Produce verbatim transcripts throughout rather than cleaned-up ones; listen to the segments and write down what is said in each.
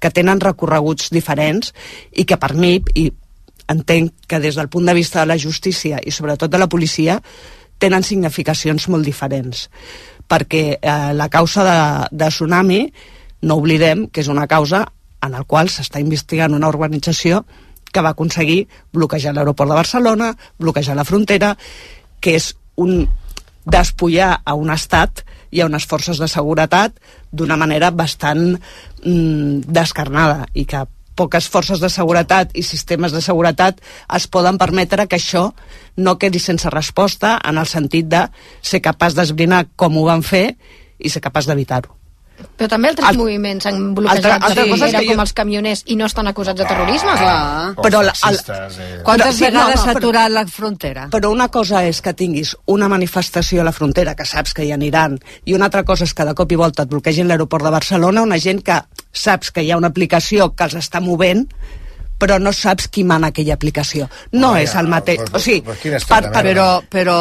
que tenen recorreguts diferents i que per mi, i entenc que des del punt de vista de la justícia i sobretot de la policia, tenen significacions molt diferents. Perquè eh, la causa de, de Tsunami, no oblidem que és una causa en la qual s'està investigant una organització que va aconseguir bloquejar l'aeroport de Barcelona, bloquejar la frontera, que és un despullar a un estat i a unes forces de seguretat d'una manera bastant mm, descarnada, i que poques forces de seguretat i sistemes de seguretat es poden permetre que això no quedi sense resposta, en el sentit de ser capaç d'esbrinar com ho van fer i ser capaç d'evitar-ho. Però també altres el, moviments han bloquejat altra, altra sí, era com jo... els camioners i no estan acusats de terrorisme. Ah, però el, el, eh. Quantes sí, vegades s'ha no, no, aturat la frontera? Però una cosa és que tinguis una manifestació a la frontera, que saps que hi aniran, i una altra cosa és que de cop i volta et bloquegin l'aeroport de Barcelona, una gent que saps que hi ha una aplicació que els està movent, però no saps qui mana aquella aplicació. No oh, és ja, el mateix. Però, o sigui, però, per, per, però, però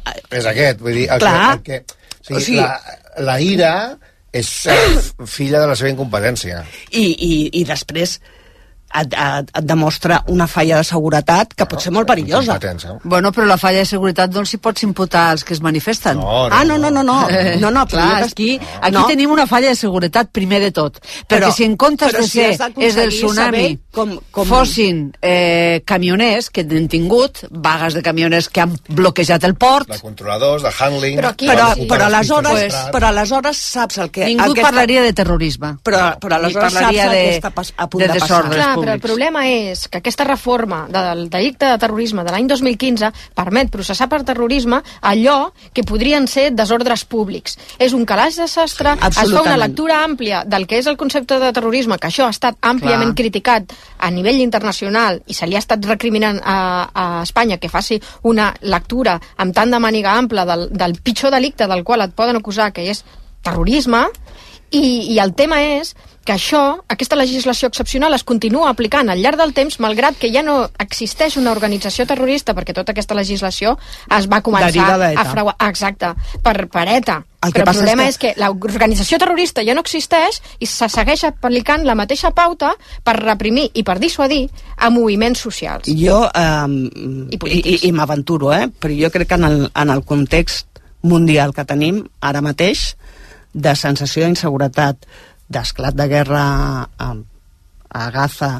és aquest, vull dir, el clar, que, el que, o sigui, o sigui, la, la ira és filla de la seva incompetència. I, i, i després et, et, et demostra una falla de seguretat que no, pot ser molt perillosa. Bueno, però la falla de seguretat no els hi pots imputar als que es manifesten. No, no, ah, no, no, no, no. Eh, no, no clar, aquí, no. aquí no. tenim una falla de seguretat primer de tot. Perquè però, si en comptes de si ser és del tsunami com, com... fossin eh, camioners que han tingut vagues de camioners que han bloquejat el port, de controladors, de handling, però, aquí, però, però, però, aleshores, pues, però aleshores saps el que... Ningú el que parlaria està... de terrorisme. Però, però aleshores saps el que està a punt de, de passar. Clar, però el problema és que aquesta reforma del delicte de terrorisme de l'any dos mil quinze permet processar per terrorisme allò que podrien ser desordres públics. És un calaix de sastre, sí, es fa una lectura àmplia del que és el concepte de terrorisme, que això ha estat àmpliament Clar. criticat a nivell internacional i se li ha estat recriminant a, a Espanya que faci una lectura amb tant de màniga ampla del, del pitjor delicte del qual et poden acusar, que és terrorisme, i, i el tema és que això, aquesta legislació excepcional es continua aplicant al llarg del temps, malgrat que ja no existeix una organització terrorista, perquè tota aquesta legislació es va començar a frauar. Exacte, per, per ETA. El Però el problema és que, és que l'organització terrorista ja no existeix i se segueix aplicant la mateixa pauta per reprimir i per dissuadir a moviments socials. Jo, eh, I, i, i m'aventuro, eh? però jo crec que en el, en el context mundial que tenim ara mateix, de sensació d'inseguretat, d'esclat de guerra a, a Gaza,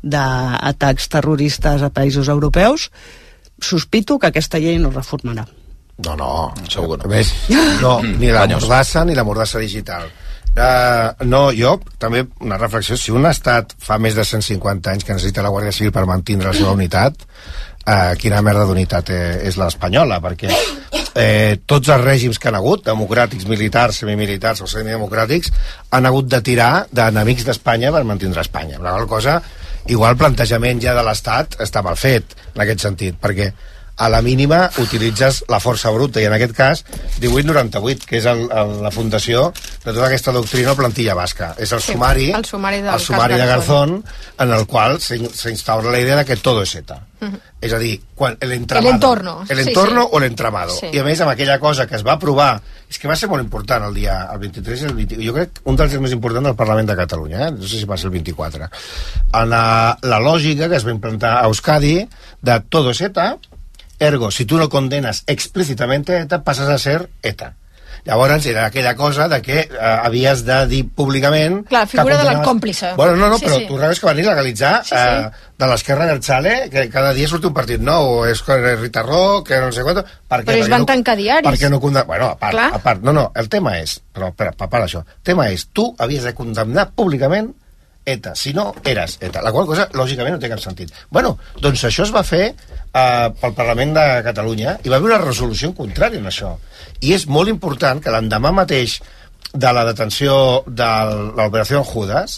d'atacs terroristes a països europeus, sospito que aquesta llei no reformarà. No, no, segur que no. Ves, no, ni la mordassa ni la mordassa digital. Uh, no, jo, també una reflexió, si un estat fa més de cent cinquanta anys que necessita la Guàrdia Civil per mantenir la seva unitat, uh, quina merda d'unitat eh, és l'espanyola, perquè eh, tots els règims que han hagut, democràtics, militars, semimilitars o semidemocràtics, han hagut de tirar d'enemics d'Espanya per mantenir Espanya. La qual cosa, igual el plantejament ja de l'Estat està mal fet, en aquest sentit, perquè a la mínima utilitzes la força bruta, i en aquest cas divuit noranta-vuit, que és el, el, la fundació de tota aquesta doctrina o plantilla basca. És el sí, sumari, el sumari, el sumari de Garzón, en el qual s'instaura la idea de que todo es ETA. Uh-huh. És a dir, quan, el entramado. El entorno. El entorno sí, sí. o l'entramado. Sí. I a més, amb aquella cosa que es va aprovar, és que va ser molt important el dia el vint-i-tres i el vint... Jo crec un dels dies més importants del Parlament de Catalunya, eh? No sé si va ser el vint-i-quatre. En la, la lògica que es va implantar a Euskadi de todo es ETA. Ergo, si tu no condenes explícitamente ETA, passes a ser ETA. Llavors era aquella cosa de que eh, havies de dir públicament... Clar, figura de la còmplice. Bueno, no, no, sí, però sí. tu rebes que van legalitzar sí, sí. Eh, de l'esquerra Berchale, que cada dia surt un partit nou, o és Rita Ro, que no sé quant... Perquè, però es van no, tancar diaris. Perquè no condemnar... Bueno, a part, Clar. a part, no, no, el tema és... Però, espera, a part això. El tema és, tu havies de condemnar públicament ETA, si no, eres ETA, la qual cosa, lògicament, no té cap sentit. Bueno, doncs això es va fer eh, pel Parlament de Catalunya i va haver una resolució en contrari en això. I és molt important que l'endemà mateix de la detenció de l'operació Judas,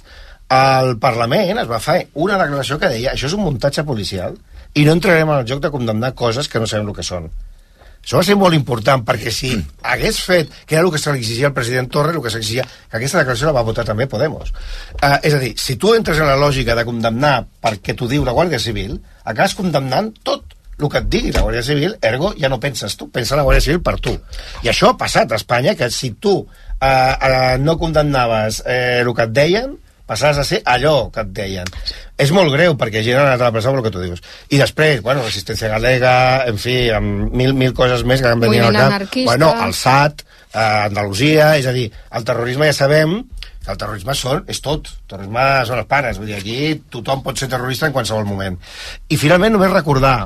el Parlament es va fer una declaració que deia això és un muntatge policial i no entrarem en el joc de condemnar coses que no sabem el que són. Això va ser molt important, perquè si hagués fet, que era el que s'exigia el president Torra, el que s'exigia, que aquesta declaració la va votar també Podemos. Uh, és a dir, si tu entres en la lògica de condemnar perquè t'ho diu la Guàrdia Civil, acabes condemnant tot el que et digui la Guàrdia Civil, ergo ja no penses tu, pensa la Guàrdia Civil per tu. I això ha passat a Espanya, que si tu uh, uh, no condemnaves eh, el que et deien, passaves a ser allò que et deien. És molt greu, perquè gent ha anat a la presó, el que tu dius. I després, bueno, Resistència Galega, en fi, amb mil, mil coses més que han venit al cap. Bueno, el S A T, eh, Andalusia, és a dir, el terrorisme ja sabem que el terrorisme són, és tot. El terrorisme són els pares. Vull dir, aquí tothom pot ser terrorista en qualsevol moment. I finalment només recordar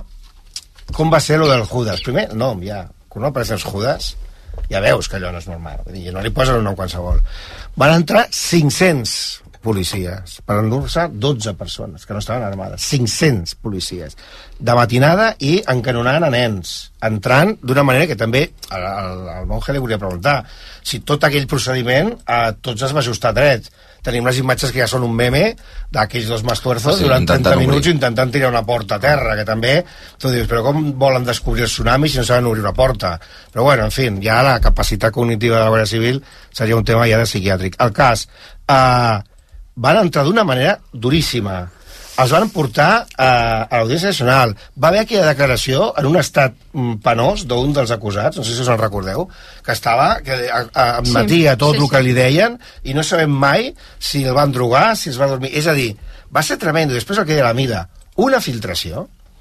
com va ser lo del Judas. Primer, el nom, ja. Quan no apareixen els Judas, ja veus que allò no és normal. Vull dir, no li posen un nom qualsevol. Van entrar cinc-cents policies per endur-se dotze persones que no estaven armades. cinc-cents policies. De matinada i encanonant a nens. Entrant d'una manera que també al, al monge li volia preguntar si tot aquell procediment a tots es va ajustar dret. Tenim les imatges que ja són un meme d'aquells dos mastuerzos sí, durant trenta minuts intentant tirar una porta a terra, que també tu dius, però com volen descobrir el tsunami si no saben obrir una porta? Però bueno, en fi, ja la capacitat cognitiva de la Guàrdia Civil seria un tema ja de psiquiàtric. El cas, eh, van entrar d'una manera duríssima. Els van portar eh, a l'Audiència Nacional. Va haver aquella declaració en un estat penós d'un dels acusats, no sé si us en recordeu, que estava, que admetia sí, tot sí, el que sí. li deien i no sabem mai si el van drogar, si es va dormir. És a dir, va ser tremendo. Després el que deia la Mida, una filtració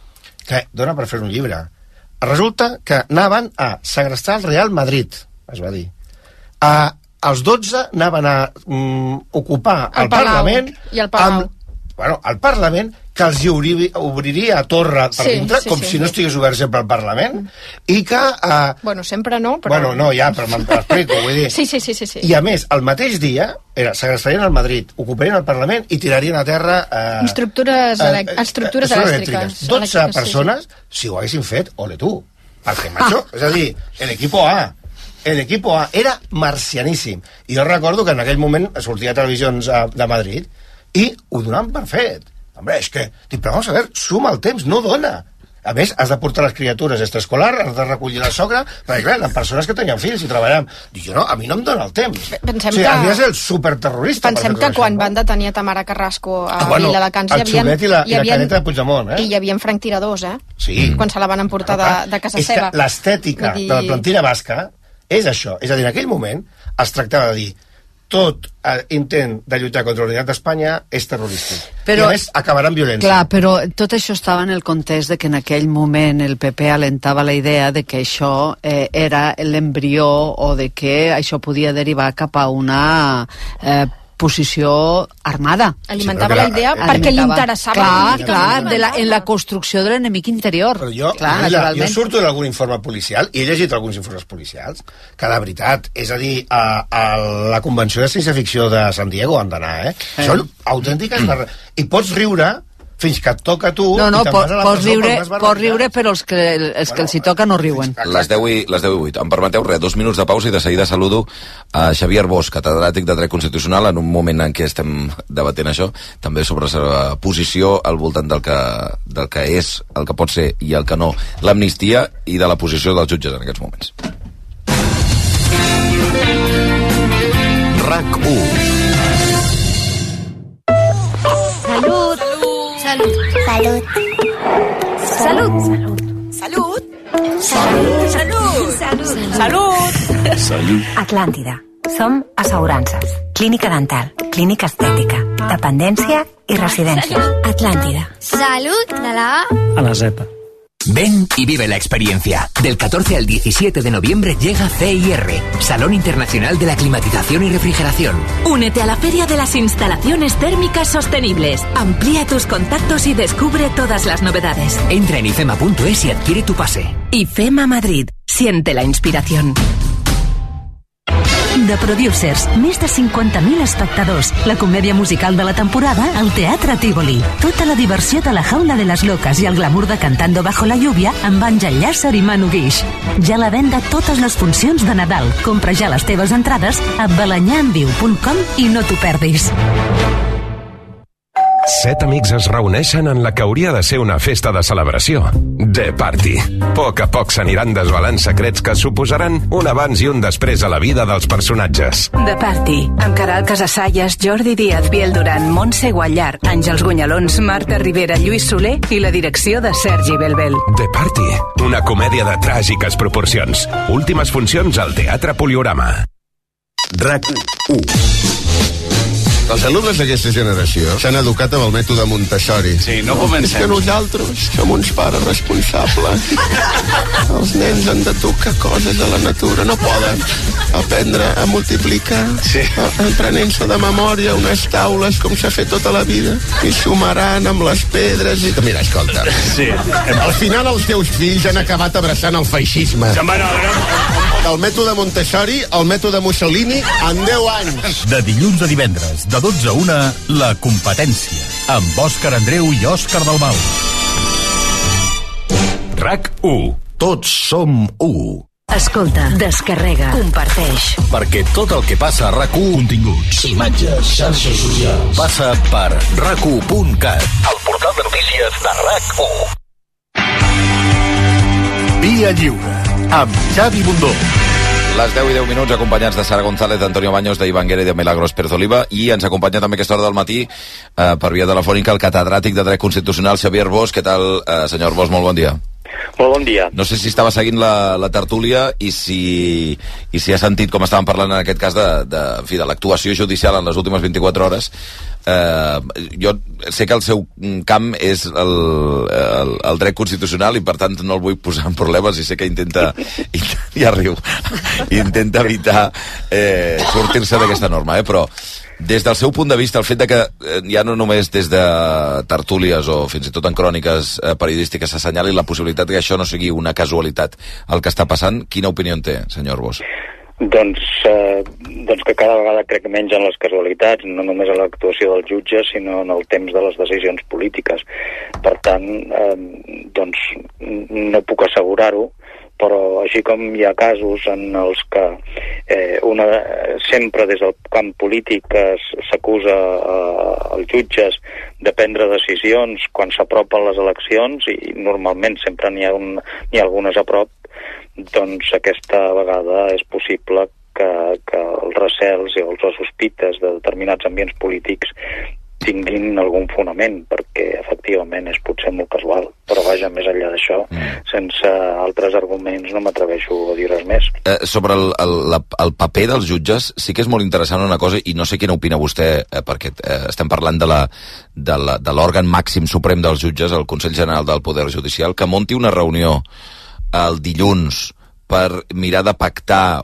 que dona per fer un llibre. Resulta que anaven a segrestar el Real Madrid, es va dir. A, els dotze anaven a mm, ocupar el, el Parlament i el Palau. Amb, bueno, el Parlament, que els obriria, obriria a Torre per sí, dintre, sí, com sí. si no estigués obert sempre al Parlament, i que... Eh, bueno, sempre no, però... Bueno, no, ja, però m'explico, vull dir... Sí, sí, sí, sí, sí. I a més, el mateix dia, era, segrestarien al Madrid, ocuparien el Parlament i tirarien a terra... Eh, estructures, eh, elec estructures eh, elèctriques. dotze persones, sí, sí. si ho haguessin fet, ole tu, perquè, macho, ah. és a dir, l'equipo A, l'equipo A era marcianíssim. I jo recordo que en aquell moment sortia a televisions de Madrid i ho donaven per fet. Hombre, és que, dic, però vamos a ver, suma el temps, no dona. A més, has de portar les criatures extraescolar, has de recollir la sogra, perquè clar, eren persones que tenien fills i treballaven. Dic, jo no, a mi no em dona el temps. Pensem o sigui, que... havia de ser el superterrorista. Pensem que quan van detenir a Tamara Carrasco a ah, bueno, Viladecans hi havia... El xulet i la, i la caneta de Puigdemont, eh? I hi havia franctiradors, eh? Sí. Quan se la van emportar de, de casa és seva. És que l'estètica dir... de la plantilla basca és això. És a dir, en aquell moment es tractava de dir tot eh, intent de lluitar contra la unitat d'Espanya és terrorístic. Però, i a més acabarà en violència. Clar, però tot això estava en el context de que en aquell moment el P P alentava la idea de que això eh, era l'embrió o de que això podia derivar cap a una eh, posició armada. Alimentava sí, la idea la, perquè li interessava. Clar, clar, de la, en la construcció de l'enemic interior. Però jo, clar, mira, jo surto d'algun informe policial i he llegit alguns informes policials que de veritat, és a dir, a, a la convenció de ciència-ficció de San Diego han d'anar, eh? eh? Són autèntiques... Mm. I pots riure fins que et toca a tu... No, no, i po pots riure, pots riure, però els que, els que bueno, els hi toca no riuen. Les deu i vuit. Em permeteu res, dos minuts de pausa i de seguida saludo a Xavier Bosch, catedràtic de Dret Constitucional, en un moment en què estem debatent això, també sobre la seva posició al voltant del que, del que és, el que pot ser i el que no, l'amnistia i de la posició dels jutges en aquests moments. RAC u. Salut. Salut. Salut. Salut. Salut. Salut. Salut. Salut. Salut. Salut. Atlàntida. Som assegurances. Clínica dental, clínica estètica, dependència i residència. Atlàntida. Salut de la A a la Z. Ven y vive la experiencia. Del catorce al diecisiete de noviembre llega C I R, Salón Internacional de la Climatización y Refrigeración. Únete a la Feria de las Instalaciones Térmicas Sostenibles. Amplía tus contactos y descubre todas las novedades. Entra en ifema punto es y adquiere tu pase. IFEMA Madrid. Siente la inspiración. The Producers, més de cinquanta mil espectadors. La comèdia musical de la temporada al Teatre Tívoli. Tota la diversió de la Jaula de les Locas i el glamour de Cantando Bajo la Lluvia amb Àngel Llàcer i Manu Guix. Ja la venda totes les funcions de Nadal. Compra ja les teves entrades a balanyanviu punt com i no t'ho perdis. Set amics es reuneixen en la que hauria de ser una festa de celebració. The Party. A poc a poc s'aniran desvelant secrets que suposaran un abans i un després a la vida dels personatges. The Party. Amb Caral Casasallas, Jordi Díaz, Biel Duran, Montse Guallar, Àngels Gunyalons, Marta Rivera, Lluís Soler i la direcció de Sergi Belbel. The Party. Una comèdia de tràgiques proporcions. Últimes funcions al Teatre Poliorama. RAC u. Els alumnes d'aquesta generació s'han educat amb el mètode Montessori. Sí, no comencem. És que nosaltres som uns pares responsables. Els nens han de tocar coses de la natura, no poden aprendre a multiplicar, sí. aprenent-se de memòria unes taules com s'ha fet tota la vida, i sumaran amb les pedres i... Mira, escolta, sí. al final els teus fills han acabat abraçant el feixisme. Ja, bueno, del mètode Montessori al mètode Mussolini en deu anys. De dilluns a divendres, de dotze a una, La Competència, amb Òscar Andreu i Òscar Dalmau. RAC u. Tots som u. Escolta, descarrega, comparteix. Perquè tot el que passa a RAC u, continguts, imatges, xarxes socials, passa per rac u punt cat, el portal de notícies de RAC u. Via Lliure, amb Xavi Bundó. Les deu i deu minuts, acompanyats de Sara González, d'Antonio Baños, d'Ivan Guerra i de Milagros Pérez Oliva, i ens acompanya també aquesta hora del matí, eh, per via telefònica, el catedràtic de Dret Constitucional, Xavier Bosch. Què tal, eh, senyor Bosch? Molt bon dia. Molt bon dia. No sé si estava seguint la, la tertúlia i si, i si ha sentit com estàvem parlant en aquest cas de, de, en fi, de l'actuació judicial en les últimes vint-i-quatre hores. Eh, jo sé que el seu camp és el, el, el dret constitucional i per tant no el vull posar en problemes, i sé que intenta, ja riu, intenta evitar eh, sortir-se d'aquesta norma, eh, però des del seu punt de vista, el fet de que eh, ja no només des de tertúlies o fins i tot en cròniques eh, periodístiques s'assenyali la possibilitat que això no sigui una casualitat el que està passant, quina opinió en té, senyor Bosch? Doncs, eh, doncs que cada vegada crec menys en les casualitats, no només en l'actuació dels jutges, sinó en el temps de les decisions polítiques. Per tant, eh, doncs no puc assegurar-ho, però així com hi ha casos en els que eh, una, sempre des del camp polític s'acusa eh, els jutges de prendre decisions quan s'apropen les eleccions, i normalment sempre n'hi ha, un, n'hi ha algunes a prop, doncs aquesta vegada és possible que, que els recels o els sospites de determinats ambients polítics tinguin algun fonament, perquè efectivament és potser molt casual, però vaja, més enllà d'això, mm. sense altres arguments no m'atreveixo a dir res més. Eh, sobre el, el, la, el paper dels jutges, sí que és molt interessant una cosa, i no sé quina opina vostè, eh, perquè eh, estem parlant de la, de, la, de l'òrgan màxim suprem dels jutges, el Consell General del Poder Judicial, que munti una reunió el dilluns per mirar de pactar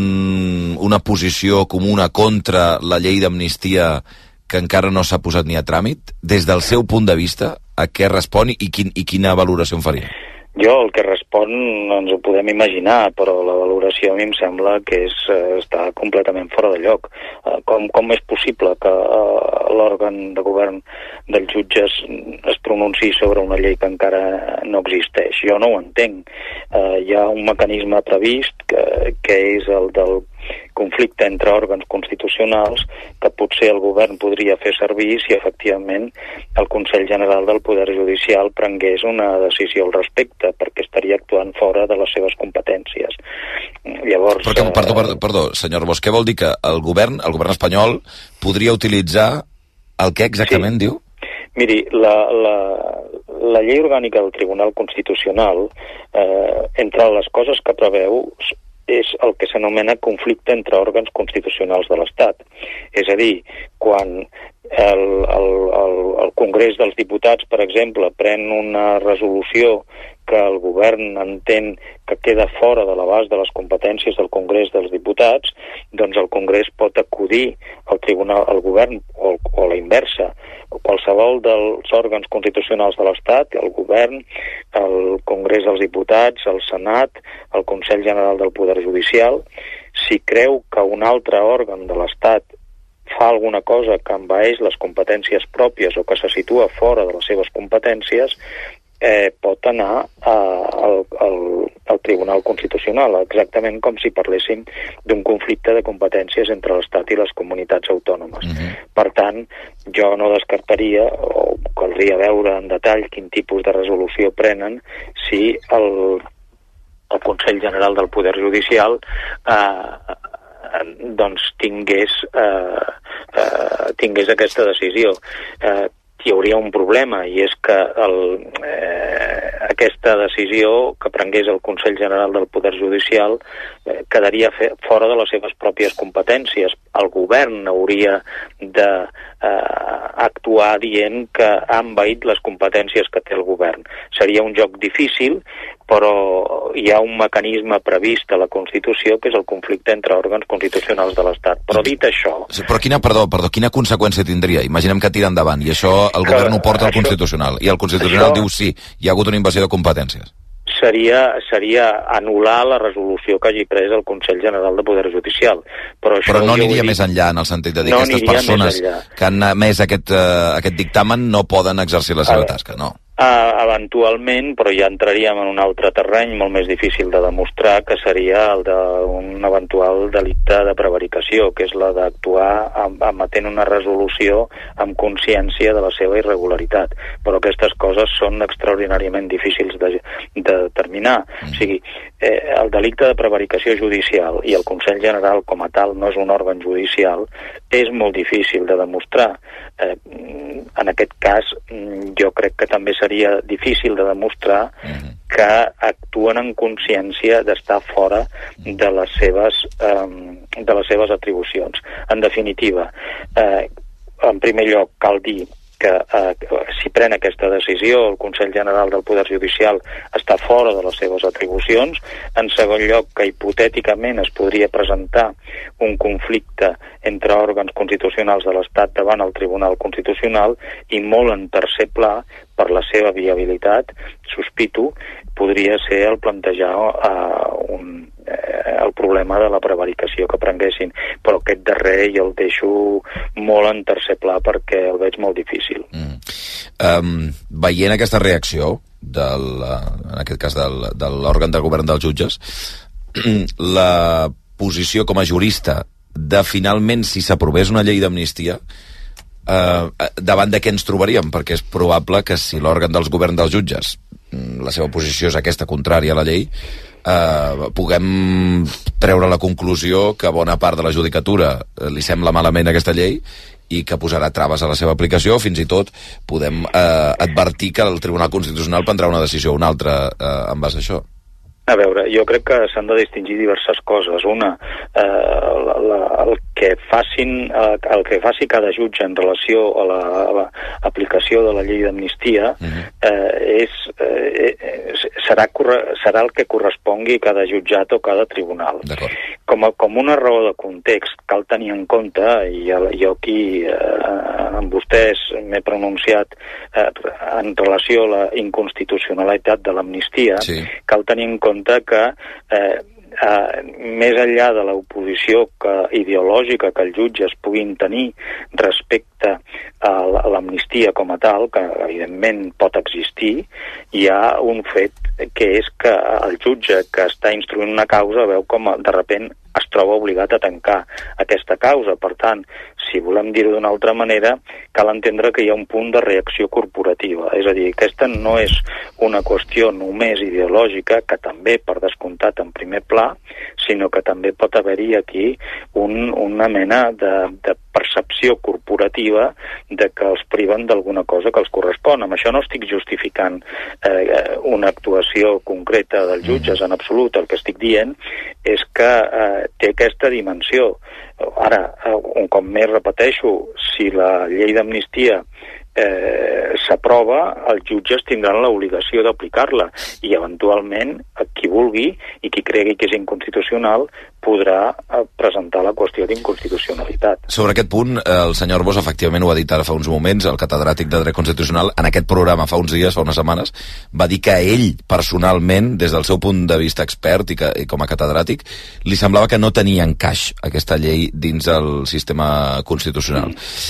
un, una posició comuna contra la llei d'amnistia que encara no s'ha posat ni a tràmit, des del seu punt de vista, a què respon i, quin, i quina valoració en faria? Jo el que respon ens ho podem imaginar, però la valoració a mi em sembla que és, eh, està completament fora de lloc. Eh, com, com és possible que eh, l'òrgan de govern dels jutges es pronunciï sobre una llei que encara no existeix? Jo no ho entenc. Eh, hi ha un mecanisme previst que, que és el del conflicte entre òrgans constitucionals que potser el govern podria fer servir si efectivament el Consell General del Poder Judicial prengués una decisió al respecte, perquè estaria actuant fora de les seves competències. Llavors... Perquè, perdó, perdó, perdó, senyor Bosch, què vol dir que el govern, el govern espanyol, podria utilitzar el què exactament, sí. diu? Miri, la, la, la llei orgànica del Tribunal Constitucional, eh, entre les coses que preveu, és el que s'anomena conflicte entre òrgans constitucionals de l'Estat. És a dir, quan el, el, el, el Congrés dels Diputats, per exemple, pren una resolució que el govern entén que queda fora de l'abast de les competències del Congrés dels Diputats, doncs el Congrés pot acudir al tribunal, al govern, o, o la inversa, qualsevol dels òrgans constitucionals de l'Estat, el govern, el Congrés dels Diputats, el Senat, el Consell General del Poder Judicial, si creu que un altre òrgan de l'Estat fa alguna cosa que envaeix les competències pròpies o que se situa fora de les seves competències, eh, pot anar a, al, al, al Tribunal Constitucional, exactament com si parléssim d'un conflicte de competències entre l'Estat i les comunitats autònomes. Mm-hmm. Per tant, jo no descartaria, o caldria veure en detall quin tipus de resolució prenen, si el, el Consell General del Poder Judicial eh, doncs tingués, eh, eh, tingués aquesta decisió. Eh, hi hauria un problema, i és que el, eh, aquesta decisió que prengués el Consell General del Poder Judicial eh, quedaria fe, fora de les seves pròpies competències. El govern hauria de eh, actuar dient que ha envaït les competències que té el govern. Seria un joc difícil, però hi ha un mecanisme previst a la Constitució que és el conflicte entre òrgans constitucionals de l'Estat. Però dit això... Sí, però quina, perdó, perdó, quina conseqüència tindria? Imaginem que tira endavant i això el govern ho porta al Constitucional i el Constitucional això... diu sí, hi ha hagut una invasió de competències. Seria, seria anul·lar la resolució que hagi pres el Consell General de Poder Judicial. Però, això però no aniria dit... més enllà, en el sentit de dir no que aquestes persones que han emès aquest, uh, aquest dictamen no poden exercir la seva tasca, no? Uh, eventualment, però ja entraríem en un altre terreny molt més difícil de demostrar, que seria el d'un eventual delicte de prevaricació, que és la d'actuar emetent una resolució amb consciència de la seva irregularitat. Però aquestes coses són extraordinàriament difícils de, de determinar. Mm. O sigui, eh, el delicte de prevaricació judicial i el Consell General com a tal no és un òrgan judicial, és molt difícil de demostrar. Eh, en aquest cas, jo crec que també seria difícil de demostrar mm-hmm. que actuen en consciència d'estar fora de les seves, eh, de les seves atribucions. En definitiva, eh, en primer lloc cal dir que eh, si pren aquesta decisió el Consell General del Poder Judicial està fora de les seves atribucions. En segon lloc, que hipotèticament es podria presentar un conflicte entre òrgans constitucionals de l'Estat davant el Tribunal Constitucional, i molt en tercer pla, per la seva viabilitat, sospito, podria ser el plantejar uh, un, eh, el problema de la prevaricació que prenguessin. Però aquest darrer jo el deixo molt en tercer pla perquè el veig molt difícil. Mm. Um, veient aquesta reacció, del, en aquest cas del, de l'òrgan de govern dels jutges, la posició com a jurista de finalment, si s'aprovés una llei d'amnistia, Uh, davant de què ens trobaríem? Perquè és probable que si l'òrgan dels governs dels jutges, la seva posició és aquesta, contrària a la llei, uh, puguem treure la conclusió que bona part de la judicatura li sembla malament aquesta llei i que posarà traves a la seva aplicació. Fins i tot podem uh, advertir que el Tribunal Constitucional prendrà una decisió o una altra uh, en base a això. A veure, jo crec que s'han de distingir diverses coses. Una, eh, la, la, el que facin, eh, el que faci cada jutge en relació a la, a la aplicació de la llei d'amnistia eh, és, eh, serà, serà el que correspongui a cada jutjat o cada tribunal. Com, a, com una raó de context cal tenir en compte, i jo aquí eh, amb vostès m'he pronunciat eh, en relació a la inconstitucionalitat de l'amnistia, sí. Cal tenir en compte que eh, eh, més enllà de l'oposició que, ideològica que els jutges puguin tenir respecte a l'amnistia com a tal, que evidentment pot existir, hi ha un fet que és que el jutge que està instruint una causa veu com de repent es troba obligat a tancar aquesta causa. Per tant, si volem dir-ho d'una altra manera, cal entendre que hi ha un punt de reacció corporativa. És a dir, aquesta no és una qüestió només ideològica, que també, per descomptat, en primer pla, sinó que també pot haver-hi aquí un, una mena de, de percepció corporativa de que els priven d'alguna cosa que els correspon. Amb això no estic justificant eh, una actuació concreta dels jutges en absolut. El que estic dient és que eh, té aquesta dimensió. Ara, un cop més repeteixo, si la llei d'amnistia eh, s'aprova, els jutges tindran l'obligació d'aplicar-la i eventualment qui vulgui i qui cregui que és inconstitucional podrà presentar la qüestió d'inconstitucionalitat. Sobre aquest punt, el senyor Arbós efectivament ho ha dit ara fa uns moments, el catedràtic de dret constitucional, en aquest programa fa uns dies, fa unes setmanes, va dir que ell personalment, des del seu punt de vista expert i, que, i com a catedràtic, li semblava que no tenia encaix aquesta llei dins el sistema constitucional.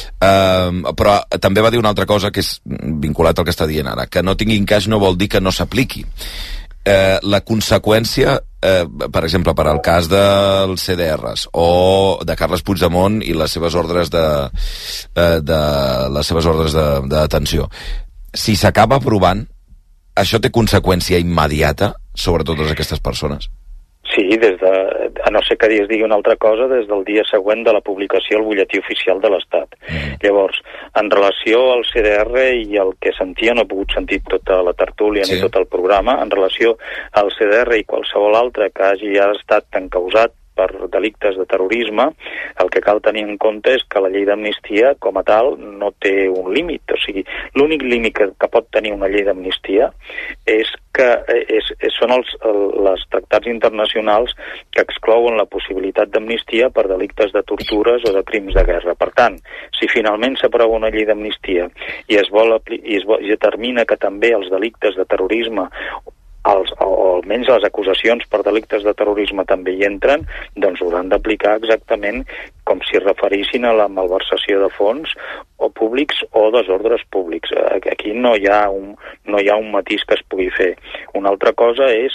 Mm. Uh, però també va dir una altra cosa que és vinculat al que està dient ara, que no tingui encaix no vol dir que no s'apliqui. Eh, la conseqüència, eh, per exemple, per al cas dels C D Rs o de Carles Puigdemont i les seves ordres de, eh, de les seves ordres de, de detenció, si s'acaba aprovant, això té conseqüència immediata sobre totes aquestes persones? Sí, des de, a no ser que es digui una altra cosa, des del dia següent de la publicació al butlletí oficial de l'Estat. Mm. Llavors, en relació al C D R i el que sentia, no he pogut sentir tota la tertúlia sí. ni tot el programa, en relació al C D R i qualsevol altre que hagi estat encausat per delictes de terrorisme, el que cal tenir en compte és que la llei d'amnistia, com a tal, no té un límit. O sigui, l'únic límit que, que pot tenir una llei d'amnistia és que és, és, són els, els tractats internacionals que exclouen la possibilitat d'amnistia per delictes de tortures o de crims de guerra. Per tant, si finalment s'aprova una llei d'amnistia i es vol i es, vol, i determina que també els delictes de terrorisme Els, o almenys les acusacions per delictes de terrorisme també hi entren, doncs hauran d'aplicar exactament com si referissin a la malversació de fons o públics o desordres públics. Aquí no hi ha un, no hi ha un matís que es pugui fer. Una altra cosa és,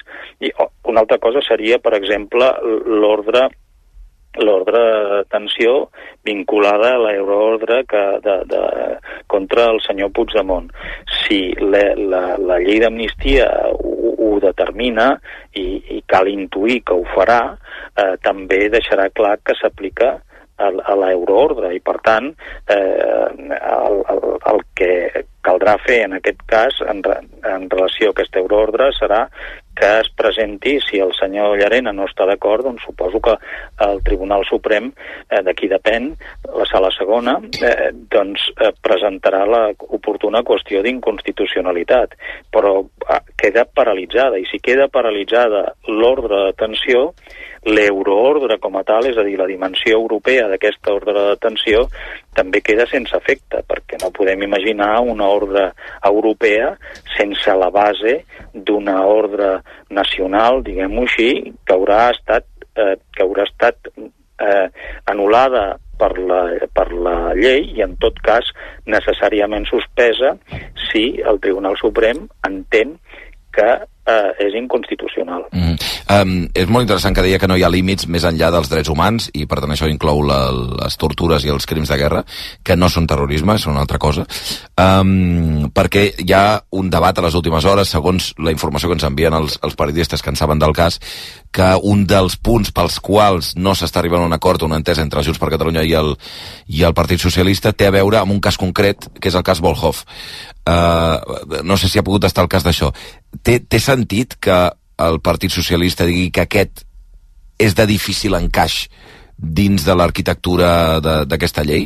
una altra cosa seria, per exemple, l'ordre l'ordre de detenció vinculada a l'euroordre que de, de, contra el senyor Puigdemont. Si la, la, la llei d'amnistia ho, ho determina i, i cal intuir que ho farà, eh, també deixarà clar que s'aplica a, a l'euroordre i, per tant, eh, el, el, el que caldrà fer en aquest cas, en, en relació a aquest euroordre, serà que es presenti, si el senyor Llarena no està d'acord, doncs suposo que el Tribunal Suprem, eh, d'aquí depèn, la sala segona, eh, doncs eh, presentarà la oportuna qüestió d'inconstitucionalitat, però eh, queda paralitzada, i si queda paralitzada l'ordre de detenció, l'euroordre com a tal, és a dir, la dimensió europea d'aquesta ordre de detenció, també queda sense efecte, perquè no podem imaginar una ordre europea sense la base d'una ordre nacional, diguem-ho així, que haurà estat, eh, que haurà estat eh, anul·lada per la, per la llei i, en tot cas, necessàriament suspesa si el Tribunal Suprem entén que eh, és inconstitucional. Mm. Um, és molt interessant que deia que no hi ha límits més enllà dels drets humans i per tant això inclou la, les tortures i els crims de guerra, que no són terrorisme, són una altra cosa, um, perquè hi ha un debat a les últimes hores, segons la informació que ens envien els, els periodistes que en saben del cas, que un dels punts pels quals no s'està arribant a un acord, una entesa entre Junts per Catalunya i el, i el Partit Socialista té a veure amb un cas concret, que és el cas Volhov. Uh, no sé si ha pogut estar el cas d'això. Té, té sentit que el Partit Socialista digui que aquest és de difícil encaix dins de l'arquitectura d'aquesta llei?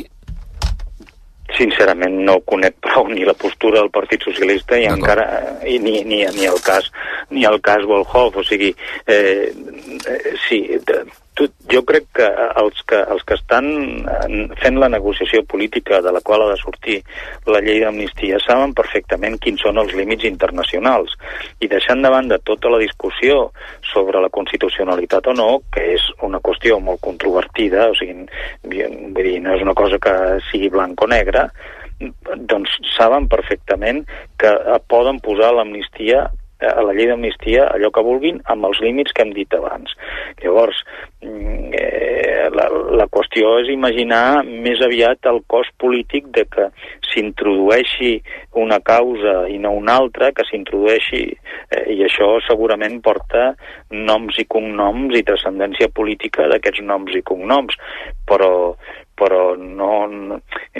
Sincerament no conec prou ni la postura del Partit Socialista i encara i ni, ni, ni el cas ni el cas Volhov, o sigui eh, eh, sí, de, tu, jo crec que els, que els que estan fent la negociació política de la qual ha de sortir la llei d'amnistia saben perfectament quins són els límits internacionals i deixant de banda tota la discussió sobre la constitucionalitat o no, que és una qüestió molt controvertida, o sigui, vull dir, no és una cosa que sigui blanc o negre, doncs saben perfectament que poden posar l'amnistia a la llei d'amnistia allò que vulguin amb els límits que hem dit abans. Llavors, eh, la, la qüestió és imaginar més aviat el cost polític de que s'introdueixi una causa i no una altra, que s'introdueixi, eh, i això segurament porta noms i cognoms i transcendència política d'aquests noms i cognoms, però però no, no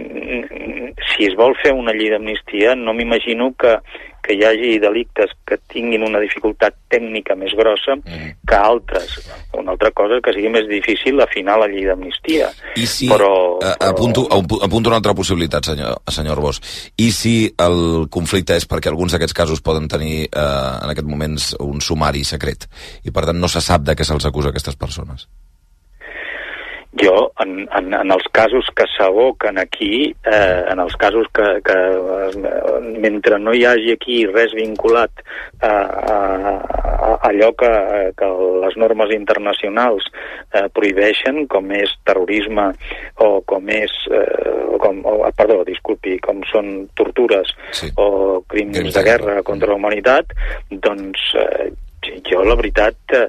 si es vol fer una llei d'amnistia no m'imagino que, que hi hagi delictes que tinguin una dificultat tècnica més grossa mm. que altres. Una altra cosa és que sigui més difícil afinar la llei d'amnistia. I si, però, però... Apunto, apunto una altra possibilitat, senyor, senyor Arbós. I si el conflicte és perquè alguns d'aquests casos poden tenir eh, en aquest moment un sumari secret i per tant no se sap de què se'ls acusa a aquestes persones? Jo, en, en, en els casos que s'aboquen aquí, eh, en els casos que, que mentre no hi hagi aquí res vinculat a, a, a allò que, que les normes internacionals eh, prohibeixen, com és terrorisme o com és, eh, com, o, perdó, disculpi, com són tortures sí. o crims de guerra contra la humanitat, doncs eh, jo, la veritat, eh,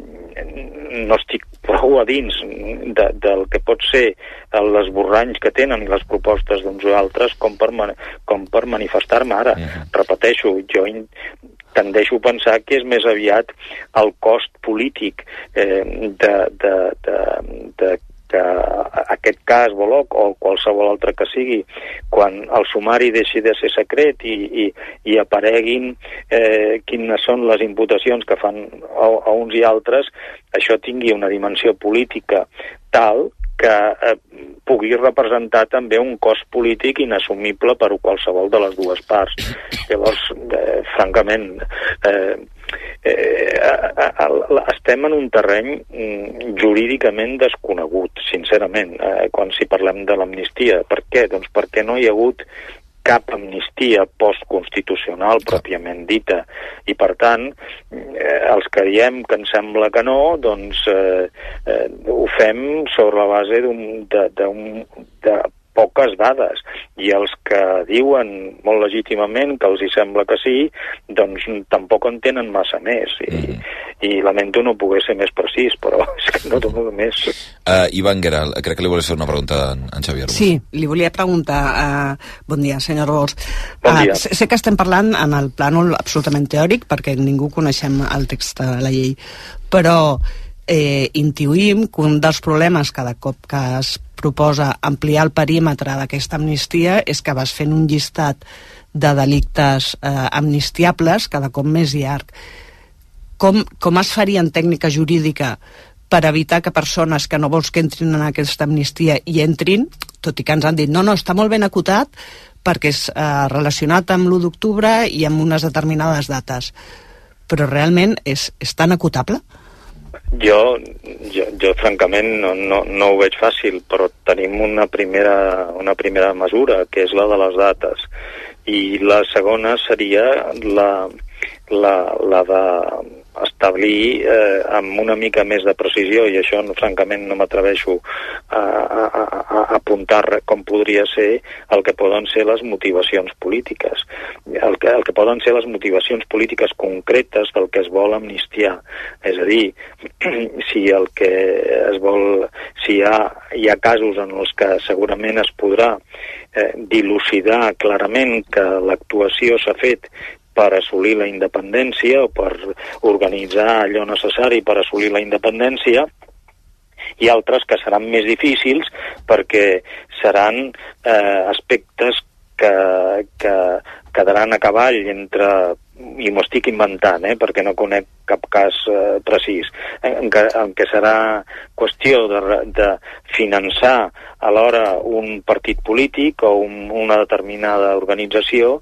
no estic prou a dins de, del que pot ser l'esborranys que tenen i les propostes d'uns o altres com per, com per manifestar-me ara. Uh-huh. Repeteixo, jo tendeixo a pensar que és més aviat el cost polític eh, de, de, de, de que aquest cas Bolok o qualsevol altre que sigui, quan el sumari deixi de ser secret i, i, i apareguin eh, quines són les imputacions que fan a, a uns i altres, això tingui una dimensió política tal que eh, pugui representar també un cost polític inassumible per a qualsevol de les dues parts. Llavors, eh, francament, eh, eh, a, a, a, estem en un terreny mm, jurídicament desconegut, sincerament, eh, quan si parlem de l'amnistia. Per què? Doncs perquè no hi ha hagut cap amnistia postconstitucional pròpiament dita, i per tant eh, els que diem que ens sembla que no, doncs eh, eh, ho fem sobre la base d'un, de, d'un, de poques dades, i els que diuen molt legítimament que els hi sembla que sí, doncs tampoc en tenen massa més, i, mm. i lamento no poder ser més precís, però és que no dono més. Uh, Ivan Guerra, crec que li volies fer una pregunta a en Xavier Bosch. Sí, li volia preguntar, uh, bon dia, senyor Bosch. Bon dia. Uh, sé, sé que estem parlant en el plànol absolutament teòric, perquè ningú coneixem el text de la llei, però eh, intuïm que un dels problemes cada cop que es proposa ampliar el perímetre d'aquesta amnistia és que vas fent un llistat de delictes eh, amnistiables cada cop més llarg. Com, com es faria en tècnica jurídica per evitar que persones que no vols que entrin en aquesta amnistia hi entrin, tot i que ens han dit no, no, està molt ben acotat perquè és eh, relacionat amb l'u d'octubre i amb unes determinades dates, però realment és, és tan acotable? Jo, jo, jo francament no, no, no ho veig fàcil, però tenim una primera, una primera mesura, que és la de les dates, i la segona seria la, la, la de establir eh, amb una mica més de precisió, i això francament no m'atreveixo a, a, a, a apuntar com podria ser el que poden ser les motivacions polítiques, el que, el que poden ser les motivacions polítiques concretes del que es vol amnistiar. És a dir, si el que es vol, si hi ha, hi ha casos en els que segurament es podrà eh, dilucidar clarament que l'actuació s'ha fet per assolir la independència o per organitzar allò necessari per assolir la independència, i altres que seran més difícils perquè seran eh, aspectes que, que quedaran a cavall entre, i m'ho estic inventant, eh, perquè no conec cap cas eh, precís, en què, en què serà qüestió de, de finançar alhora un partit polític o un, una determinada organització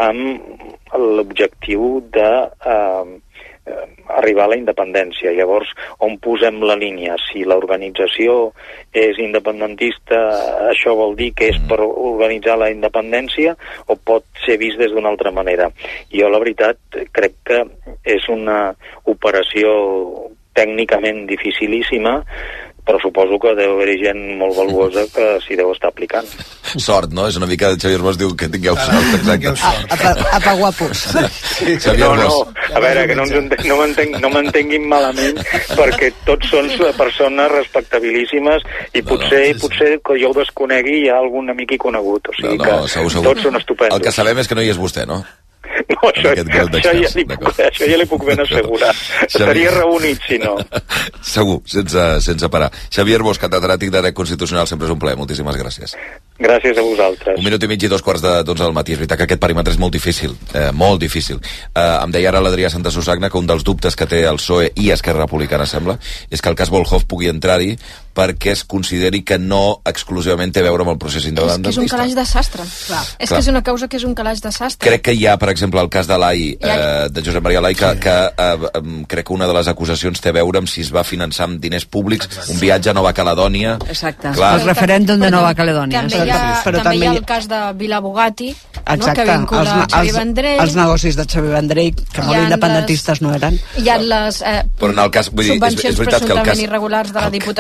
amb l'objectiu de eh, arribar a la independència. Llavors, on posem la línia? Si l'organització és independentista, això vol dir que és per organitzar la independència o pot ser vist des d'una altra manera? Jo, la veritat, crec que és una operació tècnicament dificilíssima, però suposo que deu haver-hi gent molt valuosa que s'hi deu estar aplicant. Sort, no? És una mica... Xavier Bosch diu que tingueu sort, exacte. Apa, apa guapos. No, no, a veure, que no m'entenguin no m'entenguin malament, perquè tots són persones respectabilíssimes i potser, no, no, sí, sí. potser que jo ho desconegui hi ha algun amic i conegut, o sigui no, no, que segur, segur. Tots són estupendos. El que sabem és que no hi és vostè, no? No, això, això, ja li puc, això ja li puc ben assegurar. Estaria reunit, si no. Segur, sense, sense parar. Xavier Bosch, catedràtic de Dret Constitucional, sempre és un plaer. Moltíssimes gràcies. Gràcies a vosaltres. Un minut i mig i dos quarts de dotze del matí. És veritat que aquest perímetre és molt difícil, eh, molt difícil. Eh, em deia ara l'Adrià Santa Susagna que un dels dubtes que té el P S O E i Esquerra Republicana, sembla, és que el cas Volhov pugui entrar-hi perquè es consideri que no exclusivament té a veure amb el procés independentista. És que és un calaix de sastre. Clar. És Clar. que és una causa que és un calaix de sastre. Crec que hi ha, per exemple, el cas de l'A I, eh, de Josep Maria Lai, que, sí. que eh, crec que una de les acusacions té a veure amb si es va finançar amb diners públics Exacte. un viatge a Nova Caledònia. Exacte. Clar. El referèndum de Nova Caledònia. També hi ha, però també hi ha el cas de Vila Bugatti, no, que vincula els, Xavier Vendrell. Els negocis de Xavier Vendrell, que molt independentistes les, no eren. Hi ha les eh, però en el cas, vull dir, subvencions és, és veritat que el cas... irregulars de la Diputació de Barcelona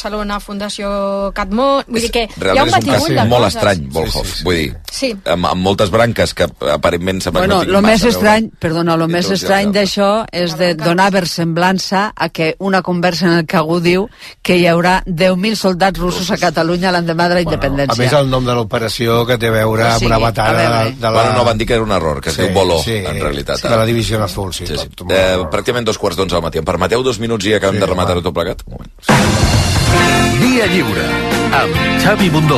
Barcelona, Fundació Catmó... Vull dir que realment hi ha un és un cas batibull de molt coses. estrany, Volhoff, sí, sí. Vull dir, sí. amb, amb moltes branques que aparentment sembla bueno, que no tinguin lo més massa estrany, perdona, el més estrany d'això és de donar versemblança a que una conversa en el que algú diu que hi haurà deu mil soldats russos a Catalunya l'endemà de la independència. A més, el nom de l'operació que té a veure amb una batalla de, de la... Bueno, no, van dir que era un error, que es sí, diu Voló, sí, en realitat. Sí, de la divisió azul, sí. sí, sí. Tot, tot eh, pràcticament dos quarts d'onze al matí. Em permeteu dos minuts i acabem sí, de rematar-ho tot plegat? Un moment. Via Lliure, amb Xavi Bundó.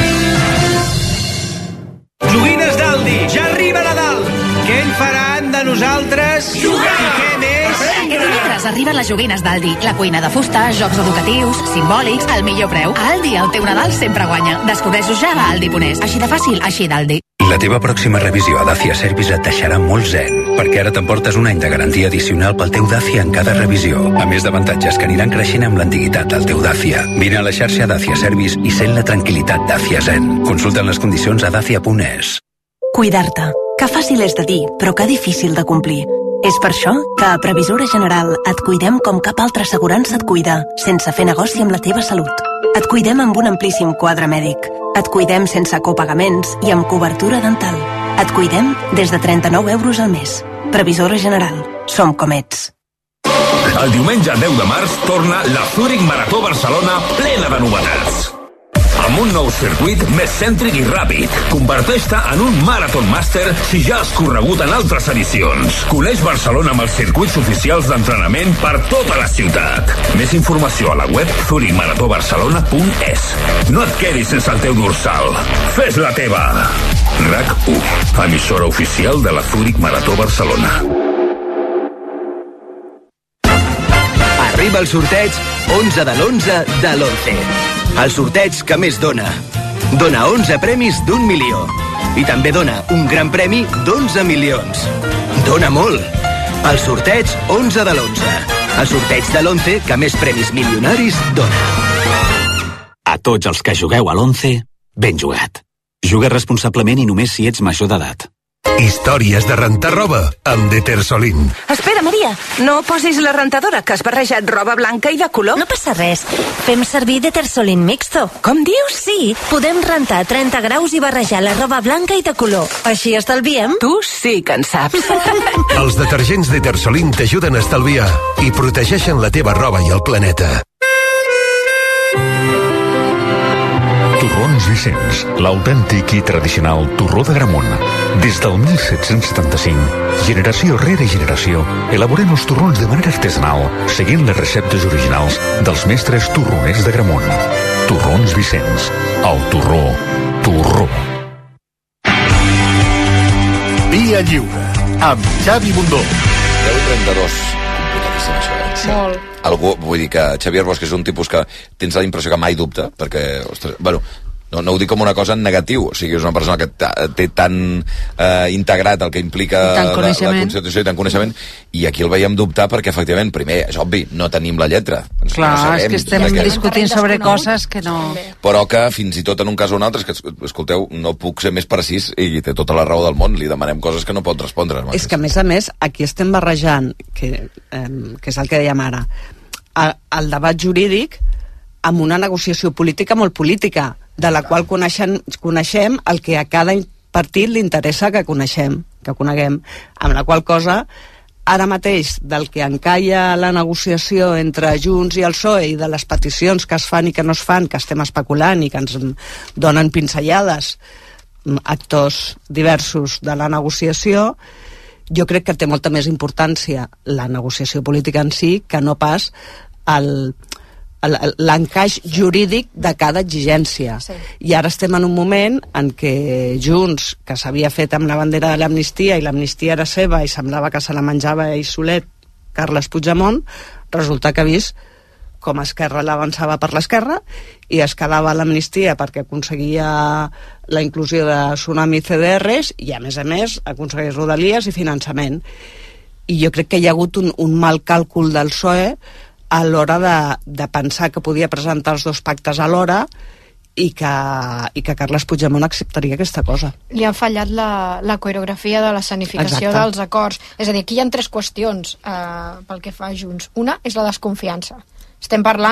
Joguines d'Aldi, ja arriba Nadal! Què en faran de nosaltres? Jugar! I què més? Aquest dimecres arriben les joguines d'Aldi. La cuina de fusta, jocs educatius, simbòlics, al millor preu. Aldi, el teu Nadal sempre guanya. Descobreix-ho ja a aldi punt es. Així de fàcil, així d'Aldi. La teva pròxima revisió a Dacia Service et deixarà molt zen, perquè ara t'emportes un any de garantia addicional pel teu Dacia en cada revisió, a més d'avantatges que aniran creixent amb l'antiguitat del teu Dacia. Vine a la xarxa Dacia Service i sent la tranquil·litat Dacia Zen. Consulta les condicions a dacia punt es. Cuidar-te. Que fàcil és de dir, però que difícil de complir. És per això que a Previsora General et cuidem com cap altra assegurança et cuida, sense fer negoci amb la teva salut. Et cuidem amb un amplíssim quadre mèdic. Et cuidem sense copagaments i amb cobertura dental. Et cuidem des de trenta-nou euros al mes. Previsora General. Som com ets. El diumenge deu de març torna la Zurich Marató Barcelona plena de novetats. Amb un nou circuit més cèntric i ràpid. Converteix-te en un Marathon Master si ja has corregut en altres edicions. Coneix Barcelona amb els circuits oficials d'entrenament per tota la ciutat. Més informació a la web zurich marató barcelona punt es. No et quedis sense el teu dorsal. Fes la teva. RAC u, emissora oficial de la Zurich Marató Barcelona. Arriba el sorteig onze de l'onze de l'onze. El sorteig que més dona. Dona onze premis d'un milió. I també dona un gran premi d'onze milions. Dona molt. El sorteig onze de l'onze. El sorteig de l'onze que més premis milionaris dona. A tots els que jugueu a l'onze, ben jugat. Juga responsablement i només si ets major d'edat. Històries de rentar roba amb Detersolin. Espera, Maria, no posis la rentadora, que has barrejat roba blanca i de color. No passa res. Fem servir Detersolin mixto. Com dius? Sí, podem rentar a trenta graus i barrejar la roba blanca i de color. Així estalviem. Tu sí que en saps. Els detergents Detersolin t'ajuden a estalviar i protegeixen la teva roba i el planeta. Torrons Vicenç, l'autèntic i tradicional torró de Gramunt. Des del mil set-cents setanta-cinc, generació rere generació, elaborem els torrons de manera artesanal, seguint les receptes originals dels mestres torroners de Gramunt. Torrons Vicenç, el torró, torró. Via Lliure, amb Xavi Bundó. deu trenta-dos. Complicadíssim, això, eh? Sí. Molt. Algú, vull dir que Xavier Bosch és un tipus que tens la impressió que mai dubta, perquè, ostres, bueno, no, no ho dic com una cosa en negatiu, o sigui, és una persona que té tan eh, integrat el que implica la, la Constitució i tant coneixement, i aquí el veiem dubtar perquè, efectivament, primer, és obvi, no tenim la lletra. Ens, Clar, no sabem, és que estem que... discutint sobre coses que no... Però que, fins i tot en un cas o un altre, és que, escolteu, no puc ser més precís i té tota la raó del món, li demanem coses que no pot respondre. És que, a més a més, aquí estem barrejant, que, eh, que és el que dèiem ara, el debat jurídic amb una negociació política molt política, de la qual coneixem, coneixem el que a cada partit li interessa que coneixem, que coneguem, amb la qual cosa, ara mateix, del que encalla la negociació entre Junts i el P S O E i de les peticions que es fan i que no es fan, que estem especulant i que ens donen pinzellades actors diversos de la negociació, jo crec que té molta més importància la negociació política en si que no pas el, el, l'encaix jurídic de cada exigència. Sí. I ara estem en un moment en què Junts, que s'havia fet amb la bandera de l'amnistia i l'amnistia era seva i semblava que se la menjava ell solet, Carles Puigdemont, resulta que ha vist com Esquerra l'avançava per l'esquerra i es quedava l'amnistia perquè aconseguia la inclusió de Tsunami C D Rs i, a més a més, aconsegueix rodalies i finançament. I jo crec que hi ha hagut un, un mal càlcul del P S O E a l'hora de, de pensar que podia presentar els dos pactes alhora i que, i que Carles Puigdemont acceptaria aquesta cosa. Li ha fallat la, la coreografia de l'escenificació Exacte. dels acords. És a dir, aquí hi ha tres qüestions eh, pel que fa a Junts. Una és la desconfiança. Estem parlant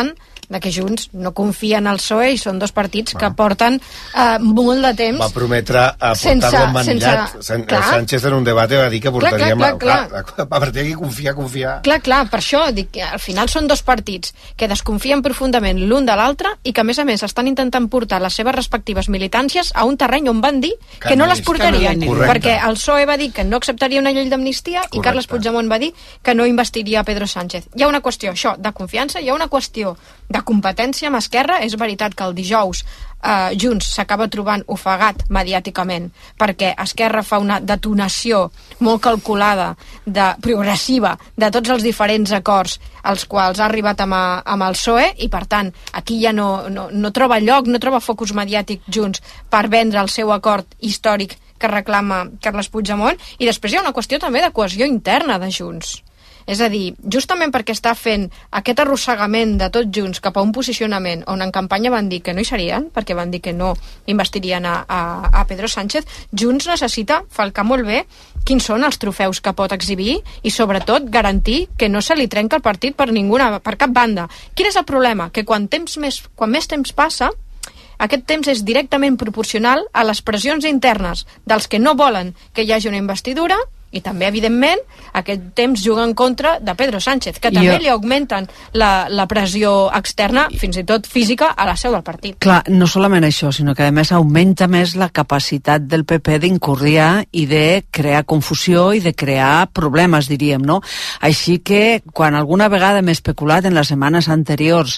de que Junts no confia en el P S O E i són dos partits que porten eh, molt de temps... Va prometre portar-lo emmanillat. Sánchez en un debat va dir que portaria... Clar, clar, clar, clar. A partir d'aquí confiar, confiar... Clar, clar, per això dic que al final són dos partits que desconfien profundament l'un de l'altre i que a més a més estan intentant portar les seves respectives militàncies a un terreny on van dir que, que no les portarien, perquè el P S O E va dir que no acceptaria una llei d'amnistia i Carles Puigdemont va dir que no investiria a Pedro Sánchez. Hi ha una qüestió, això, de confiança, hi ha una qüestió de competència amb Esquerra. És veritat que el dijous eh, Junts s'acaba trobant ofegat mediàticament perquè Esquerra fa una detonació molt calculada, de, progressiva, de tots els diferents acords als quals ha arribat amb, a, amb el P S O E i per tant aquí ja no, no, no troba lloc, no troba focus mediàtic Junts per vendre el seu acord històric que reclama Carles Puigdemont. I després hi ha una qüestió també de cohesió interna de Junts. És a dir, justament perquè està fent aquest arrossegament de tots Junts cap a un posicionament on en campanya van dir que no hi serien, perquè van dir que no investirien a, a, a Pedro Sánchez, Junts necessita falcar molt bé quins són els trofeus que pot exhibir i sobretot garantir que no se li trenca el partit per ninguna, per cap banda. Quin és el problema? Que quan, temps més, quan més temps passa, aquest temps és directament proporcional a les pressions internes dels que no volen que hi hagi una investidura i també, evidentment, aquest temps juga en contra de Pedro Sánchez, que també jo... li augmenten la, la pressió externa, fins i tot física, a la seu del partit. Clar, no solament això, sinó que a més augmenta més la capacitat del P P d'incurriar i de crear confusió i de crear problemes, diríem, no? Així que, quan alguna vegada m'he especulat en les setmanes anteriors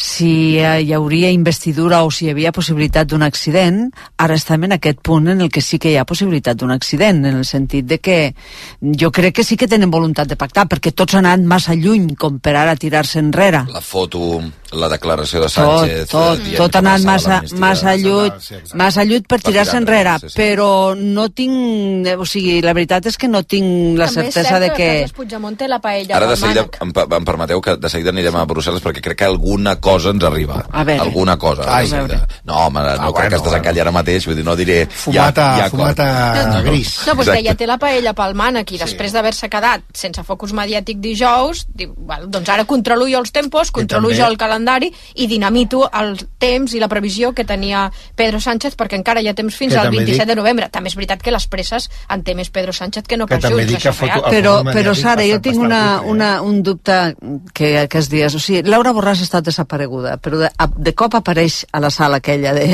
si hi hauria investidura o si hi havia possibilitat d'un accident, ara estem en aquest punt en el que sí que hi ha possibilitat d'un accident, en el sentit de que jo crec que sí que tenen voluntat de pactar, perquè tots han anat massa lluny com per ara tirar-se enrere. La foto, la declaració de Sánchez... Tot, tot, tot ha anat massa, massa lluny, massa lluny per tirar-se enrere, sí, sí. Però no tinc... O sigui, la veritat és que no tinc la també certesa de que... També és cert que Carles Puigdemont té la paella ara de seguida, em, em permeteu que de seguida anirem a Brussel·les perquè crec que alguna cosa ens arriba. A veure. Alguna cosa. Ai, no, home, no ah, crec bueno, que estàs encallant ara mateix, vull dir, no diré... Fumata, ja, ja fumata no, gris. No, doncs deia, té la paella pel mànec i després d'haver-se quedat sense focus mediàtic dijous, diu, bueno, doncs ara controlo jo els tempos, controlo jo el calendari i dinamito el temps i la previsió que tenia Pedro Sánchez perquè encara hi ha temps fins al vint-i-set de novembre. També és veritat que les presses en té més Pedro Sánchez que no pas Junts, això és real. Però, però Sara, jo tinc una, una, un dubte que aquests dies, o sigui, Laura Borràs ha estat desapareguda, però de, de cop apareix a la sala aquella de,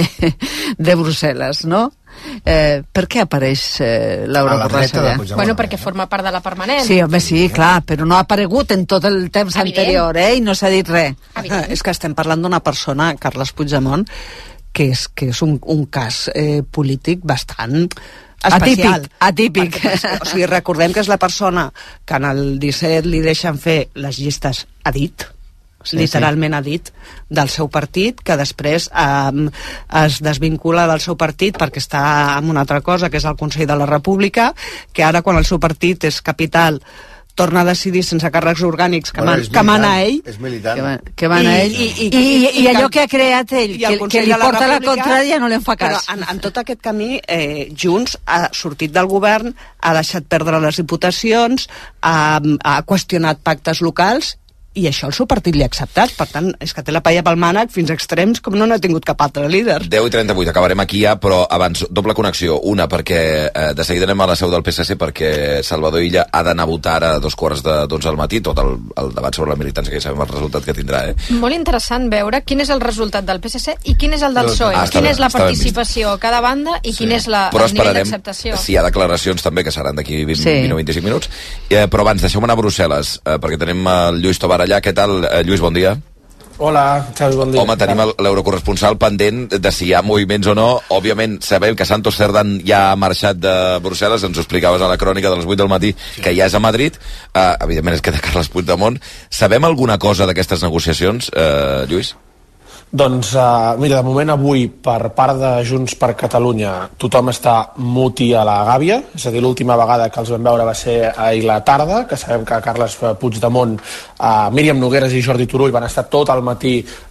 de Brussel·les, no? Eh, per què apareix eh, Laura Borràs allà? Bueno, perquè forma part de la permanent. Sí, home, sí, clar, però no ha aparegut en tot el temps Evident. anterior, eh? I no s'ha dit res. Evident. És que estem parlant d'una persona, Carles Puigdemont, que és, que és un, un cas eh, polític bastant especial. Atípic, atípic. Perquè, o sigui, recordem que és la persona que en el disset li deixen fer les llistes a dit, sí, literalment sí. ha dit, del seu partit, que després eh, es desvincula del seu partit perquè està en una altra cosa, que és el Consell de la República, que ara, quan el seu partit és capital, torna a decidir sense càrrecs orgànics que, bueno, man, que mana ell. És militant. Que, man, que mana I, ell. I, i, I, i, i allò que ha creat ell, que, que li porta la, la contrària, no li en fa cas. Però en, en tot aquest camí, eh, Junts ha sortit del govern, ha deixat perdre les diputacions, ha, ha qüestionat pactes locals, i això el seu partit li ha acceptat. Per tant, és que té la paella pel mànec fins a extrems com no n'ha tingut cap altre líder. deu i trenta-vuit, acabarem aquí ja, però abans, doble connexió. Una, perquè eh, de seguida anem a la seu del P S C perquè Salvador Illa ha d'anar a votar a dos quarts de dotze al matí, tot el, el debat sobre la militància, que ja sabem el resultat que tindrà. Eh? Molt interessant veure quin és el resultat del P S C i quin és el del P S O E. Ah, quina és la participació a cada banda i sí. quin és la, el nivell d'acceptació. Si hi ha declaracions també, que seran d'aquí vint, sí. vint o vint-i-cinc minuts. Eh, però abans, deixeu-me anar a Brussel·les, eh, perquè tenim el Lluís Tobar allà. Què tal, eh, Lluís, bon dia. Hola, Xavi, bon dia. Home, tenim l'eurocorresponsal pendent de si hi ha moviments o no. Òbviament, sabem que Santos Cerdán ja ha marxat de Brussel·les, ens ho explicaves a la crònica de les vuit del matí, sí. que ja és a Madrid. Uh, evidentment es queda Carles Puigdemont. Sabem alguna cosa d'aquestes negociacions, uh, Lluís? Doncs, uh, mira, de moment avui, per part de Junts per Catalunya, tothom està muti a la gàbia, és a dir, l'última vegada que els vam veure va ser ahir la tarda, que sabem que Carles Puigdemont, uh, Míriam Nogueras i Jordi Turull van estar tot el matí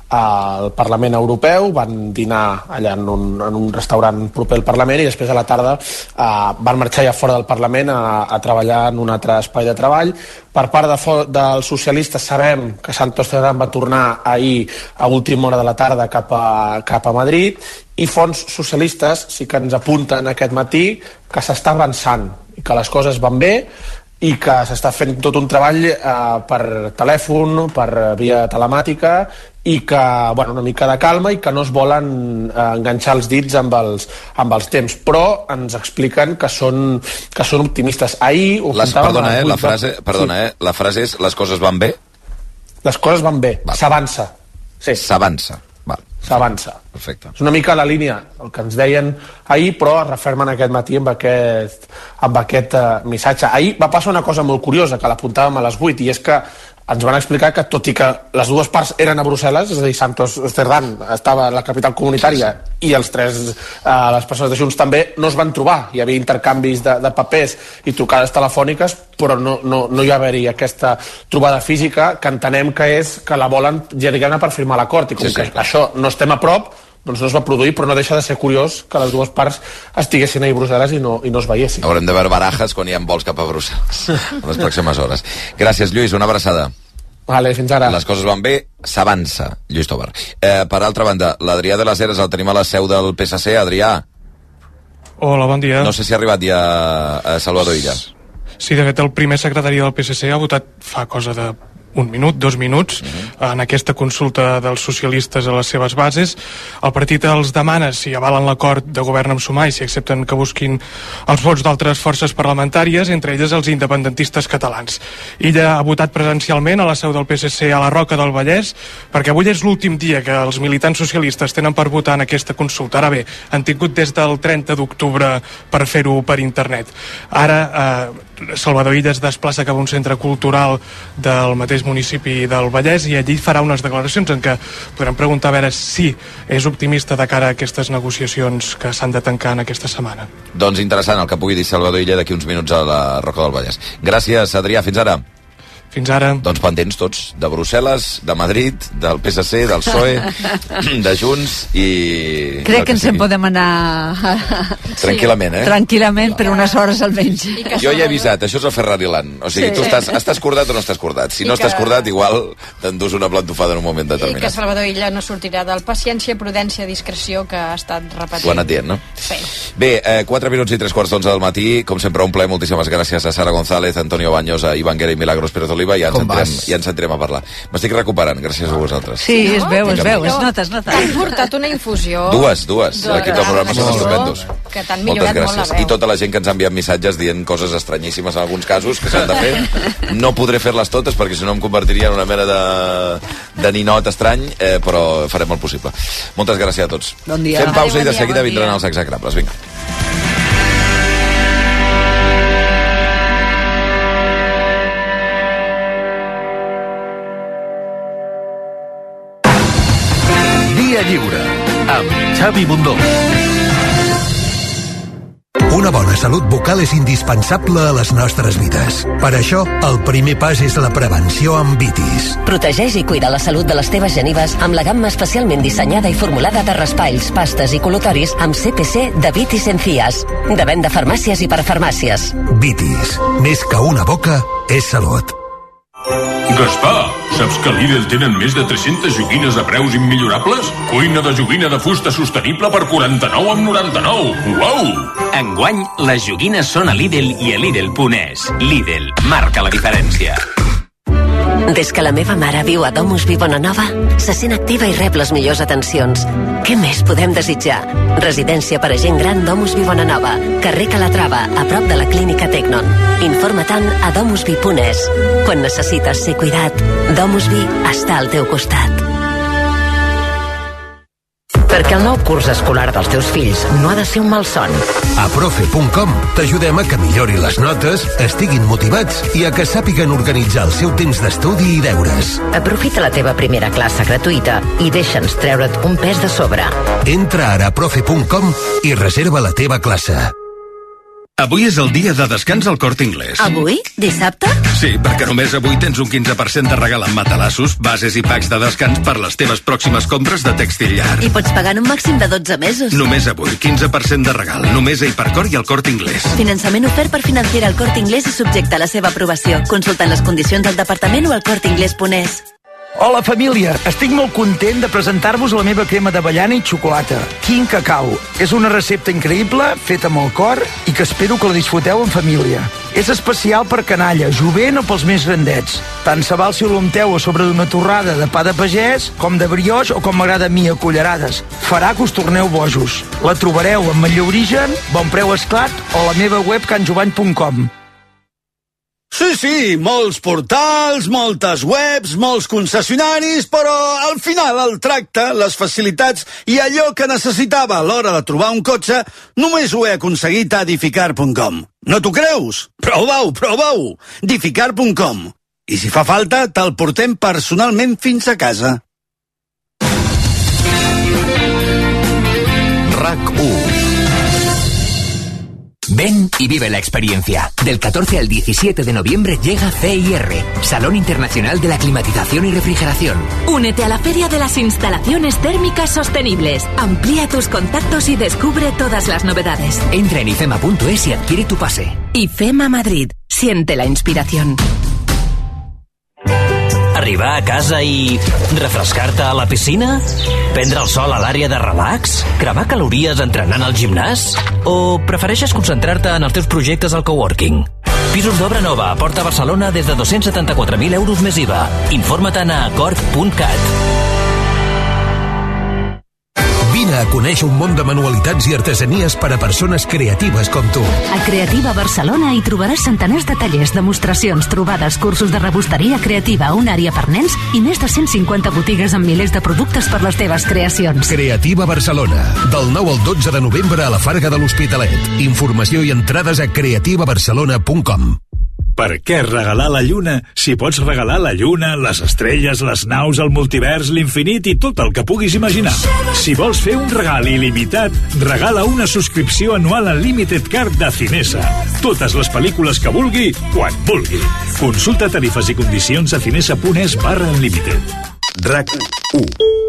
al Parlament Europeu, van dinar allà en un, en un restaurant proper al Parlament i després a la tarda eh, van marxar ja fora del Parlament a, a treballar en un altre espai de treball. Per part de, dels socialistes sabem que Santos Cerdán va tornar ahir a última hora de la tarda cap a, cap a Madrid, i fons socialistes sí que ens apunten aquest matí que s'està avançant i que les coses van bé i que s'està fent tot un treball eh, per telèfon, per via telemàtica, i que, bueno, una mica de calma i que no es volen eh, enganxar els dits amb els, amb els temps, però ens expliquen que són, que són optimistes. Ahir ho les, perdona, eh, la frase, perdona sí. eh, la frase és les coses van bé? Les coses van bé, s'avança. Sí. S'avança. S'avança. Perfecte. És una mica la línia, el que ens deien ahir, però es refermen aquest matí amb aquest, amb aquest uh, missatge. Ahir va passar una cosa molt curiosa, que l'apuntàvem a les vuit, i és que ens van explicar que, tot i que les dues parts eren a Brussel·les, és a dir, Santos Cerdán estava a la capital comunitària sí, sí. i els tres, eh, les persones de Junts també, no es van trobar. Hi havia intercanvis de, de papers i trucades telefòniques, però no, no, no hi va haver-hi aquesta trobada física, que entenem que és que la volen, ja diguem-ne, per firmar l'acord, i com sí, sí, que clar. Això no estem a prop, doncs no es va produir, però no deixa de ser curiós que les dues parts estiguessin a Brussel·les i no, i no es veiessin. Haurem de veure barajes quan hi ha vols cap a Brussel·les en les pròximes hores. Gràcies, Lluís, una abraçada. Vale, fins ara. Les coses van bé, s'avança, Lluís Tobar. Eh, per altra banda, l'Adrià de les Heres el tenim a la seu del P S C. Adrià. Hola, bon dia. No sé si ha arribat ja a Salvador Illa. Sí, de fet, el primer secretari del P S C ha votat fa cosa de un minut, dos minuts, uh-huh. en aquesta consulta dels socialistes a les seves bases. El partit els demana si avalen l'acord de govern amb Sumar i si accepten que busquin els vots d'altres forces parlamentàries, entre elles els independentistes catalans. Ella ha votat presencialment a la seu del P S C a la Roca del Vallès, perquè avui és l'últim dia que els militants socialistes tenen per votar en aquesta consulta. Ara bé, han tingut des del trenta d'octubre per fer-ho per internet. Ara eh, Salvador Illa es desplaça cap a un centre cultural del mateix municipi del Vallès i allí farà unes declaracions en què podrem preguntar a veure si és optimista de cara a aquestes negociacions que s'han de tancar en aquesta setmana. Doncs interessant el que pugui dir Salvador Illa d'aquí uns minuts a la Roca del Vallès. Gràcies, Adrià, fins ara. Fins ara. Doncs pendents tots, de Brussel·les, de Madrid, del P S C, del P S O E, de Junts i... Crec que, que ens en podem anar... Tranquil·lament, eh? Tranquil·lament, per unes hores almenys. Jo ja he avisat, això és el Ferrari Land. O sigui, sí. tu estàs, estàs cordat o no estàs cordat. Si I no que... estàs cordat, igual t'endús una plantofada en un moment determinat. I que Salvador Illa no sortirà del paciència, prudència, discreció que ha estat repetint. Ho han atient, no? Sí. Bé, eh, quatre minuts i tres quarts d'onze del matí. Com sempre, un plaer. Moltíssimes gràcies a Sara González, Antonio Baños, a Ivan Guerra i Milagros Pérez Oliva. Ja ens, entrem, ja ens entrem a parlar. M'estic recuperant, gràcies a vosaltres. Sí, es veu, es veu, es nota, es nota. T'han portat una infusió. Dues, dues. L'equip del programa són estupendos. Que t'han millorat molt la veu. I tota la gent que ens ha enviat missatges dient coses estranyíssimes en alguns casos que s'han de fer. No podré fer-les totes perquè si no em convertiria en una mena de, de ninot estrany, eh, però farem el possible. Moltes gràcies a tots. Bon dia. Fem pausa Adeu, i de seguida bon vindran els execrables. Vinga. Via Lliure, amb Xavi Bundó. Una bona salut bucal és indispensable a les nostres vides. Per això, el primer pas és la prevenció amb Vitis. Protegeix i cuida la salut de les teves genives amb la gamma especialment dissenyada i formulada de raspalls, pastes i col·lutoris amb C P C de Vitis Encías. De venda a farmàcies i parafarmàcies. Vitis. Més que una boca, és salut. Gaspar, saps que a Lidl tenen més de tres-centes joguines a preus immillorables? Cuina de joguina de fusta sostenible per quaranta-nou amb noranta-nou. Uau! Enguany, les joguines són a Lidl i a Lidl punt es. Lidl, marca la diferència. Des que la meva mare viu a Domus Vi Bonanova, se sent activa i rep les millors atencions. Què més podem desitjar? Residència per a gent gran Domus Vi Bonanova, carrer Calatrava, a prop de la clínica Tecnon. Informa-te'n a domus vi punt es. Quan necessites ser cuidat, Domus Vi està al teu costat. Perquè el nou curs escolar dels teus fills no ha de ser un malson. A profe punt com t'ajudem a que millori les notes, estiguin motivats i a que sàpiguen organitzar el seu temps d'estudi i deures. Aprofita la teva primera classe gratuïta i deixa'ns treure't un pes de sobre. Entra ara a profe punt com i reserva la teva classe. Avui és el dia de descans al Corte Inglés. Avui? Dissabte? Sí, perquè només avui tens un quinze per cent de regal en matalassos, bases i packs de descans per les teves pròximes compres de tèxtil llar. I pots pagar en un màxim de dotze mesos. Només avui, quinze per cent de regal. Només a Hipercor i al Corte Inglés. Finançament ofert per Financiera al Corte Inglés i subjecte a la seva aprovació. Consultant les condicions al departament o al corteinglés punt es. Hola família, estic molt content de presentar-vos la meva crema d'avellana i xocolata, King Cacao. És una recepta increïble, feta amb el cor i que espero que la disfruteu en família. És especial per canalla, jovent o pels més grandets. Tant se val si l'unteu a sobre d'una torrada de pa de pagès, com de brioix o com m'agrada a mi, a cullerades. Farà que us torneu bojos. La trobareu en Matller Origen, Bon Preu Esclat o a la meva web can jovany punt com. Sí, sí, molts portals, moltes webs, molts concessionaris, però al final el tracte, les facilitats i allò que necessitava a l'hora de trobar un cotxe només ho he aconseguit a Dificar punt com. No t'ho creus? Prova-ho, prova-ho! Dificar punt com. I si fa falta, te'l portem personalment fins a casa. RAC u. Ven y vive la experiencia. Del catorce al diecisiete de noviembre llega C I R, Salón Internacional de la Climatización y Refrigeración. Únete a la Feria de las Instalaciones Térmicas Sostenibles. Amplía tus contactos y descubre todas las novedades. Entra en ifema punto es y adquiere tu pase. IFEMA Madrid. Siente la inspiración. Arribar a casa i refrescar-te a la piscina? Prendre el sol a l'àrea de relax? Cremar calories entrenant al gimnàs? O prefereixes concentrar-te en els teus projectes al coworking? Pisos d'obra nova a Porta Barcelona des de dos-cents setanta-quatre mil euros més I V A. Informa-te'n a corp punt cat. Vine a conèixer un món de manualitats i artesanies per a persones creatives com tu. A Creativa Barcelona hi trobaràs centenars de tallers, demostracions, trobades, cursos de rebosteria creativa, una àrea per nens i més de cent cinquanta botigues amb milers de productes per les teves creacions. Creativa Barcelona, del nou al dotze de novembre a la Farga de l'Hospitalet. Informació i entrades a creativa barcelona punt com. Per què regalar la lluna si pots regalar la lluna, les estrelles, les naus, el multivers, l'infinit i tot el que puguis imaginar? Si vols fer un regal il·limitat, regala una subscripció anual en Limited Card de Cinesa. Totes les pel·lícules que vulgui, quan vulgui. Consulta tarifes i condicions a cinesa punt es barra Unlimited. RAC u.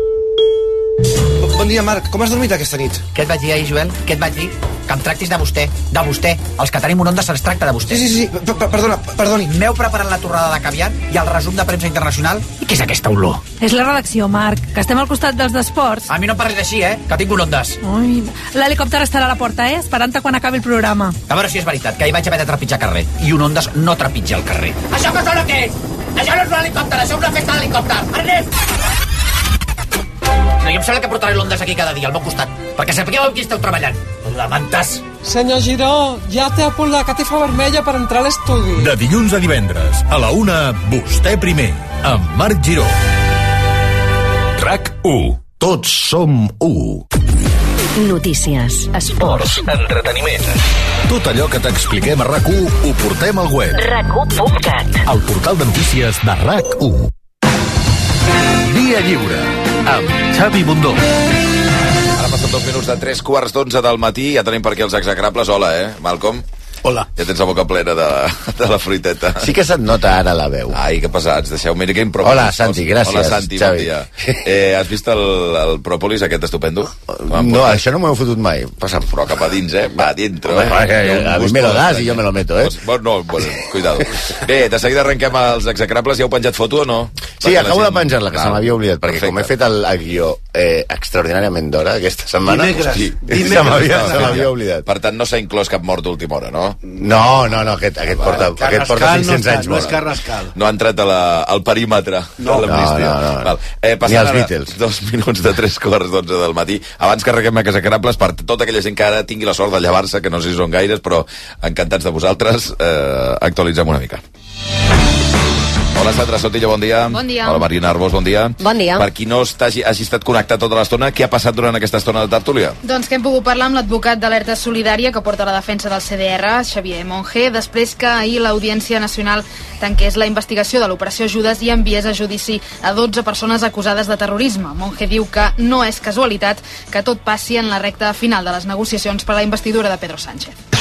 Bon dia, Marc. Com has dormit aquesta nit? Què et vaig dir ahir, Joel? Què et vaig dir? Que em tractis de vostè. De vostè. Els que tenim un Onda se'ls tracta de vostè. Sí, sí, sí. P Perdona, perdoni. M'heu preparat la torrada de caviar i el resum de premsa internacional. I què és aquesta olor? És la redacció, Marc, que estem al costat dels d'esports. A mi no em parlis així, eh? Que tinc un Ondas. Ui, l'helicòpter estarà a la porta, eh? Esperant-te quan acabi el programa. A veure si és veritat, que hi vaig haver de trepitjar carrer. I un Ondas no trepitja el carrer. Això que sona què és? Això no és un helicòpter, això és una festa d'helicòpter. Ernest! No, jo em sembla que portaré l'Ondas aquí cada dia, al meu costat, perquè sapigueu amb qui esteu treballant. La mantes. Senyor Giró, ja té a punt la catifa vermella per entrar a l'estudi. De dilluns a divendres, a la una, vostè primer, amb Marc Giró. RAC u. Tots som u. Notícies, esports, entreteniment. Tot allò que t'expliquem a RAC u ho portem al web. rac u punt cat. El portal de notícies de RAC u. Via Lliure, amb Xavi Bundó. Ara passen dos minuts de tres quarts d'onze del matí. Ja tenim per aquí els execrables. Hola, eh, Malcolm? Hola. Ja tens la boca plena de, de la fruiteta. Sí que se't nota ara la veu. Ai, que pesats. Deixeu, mira que improvis. Hola, Santi, gràcies. Hola, Santi, Xavi. bon dia. Eh, has vist el, el pròpolis aquest estupendo? No, això no m'ho he fotut mai. Passa, però cap a dins, eh? Va, dentro, eh? Home, a mi me lo das i jo me lo meto, eh? Bueno, bueno, cuidado. Bé, de seguida arrenquem als execrables. Ja heu penjat foto o no? Sí, Perquè acabo gent... de penjar-la, que ah, se m'havia oblidat, perquè perfecte. Com he fet el, el guió eh, extraordinàriament d'hora aquesta setmana, hosti, se m'havia oblidat. Per tant, no s'ha inclòs cap mort d'última hora, no? No, no, no, aquest, aquest porta, aquest porta cinc-cents no anys. No és Carrascal. No ha entrat a la, al perímetre no. de l'amnistia. No, no, no. Val. Eh, Ni els Beatles. Dos minuts de tres quarts d'onze del matí. Abans que arrenquem a Casa Carables, per tota aquella gent que ara tingui la sort de llevar-se, que no sé si són gaires, però encantats de vosaltres, eh, actualitzem una mica. Hola, Sandra Sotillo, bon dia. Bon dia. Hola, Marina Arbós, bon dia. Bon dia. Per qui no hagi, hagi estat connectat tota l'estona, què ha passat durant aquesta estona de tertúlia? Doncs que hem pogut parlar amb l'advocat d'Alerta Solidària que porta la defensa del C D R, Xavier Monge, després que ahir l'Audiència Nacional tanqués la investigació de l'operació Judes i enviés a judici a dotze persones acusades de terrorisme. Monge diu que no és casualitat que tot passi en la recta final de les negociacions per a la investidura de Pedro Sánchez. Es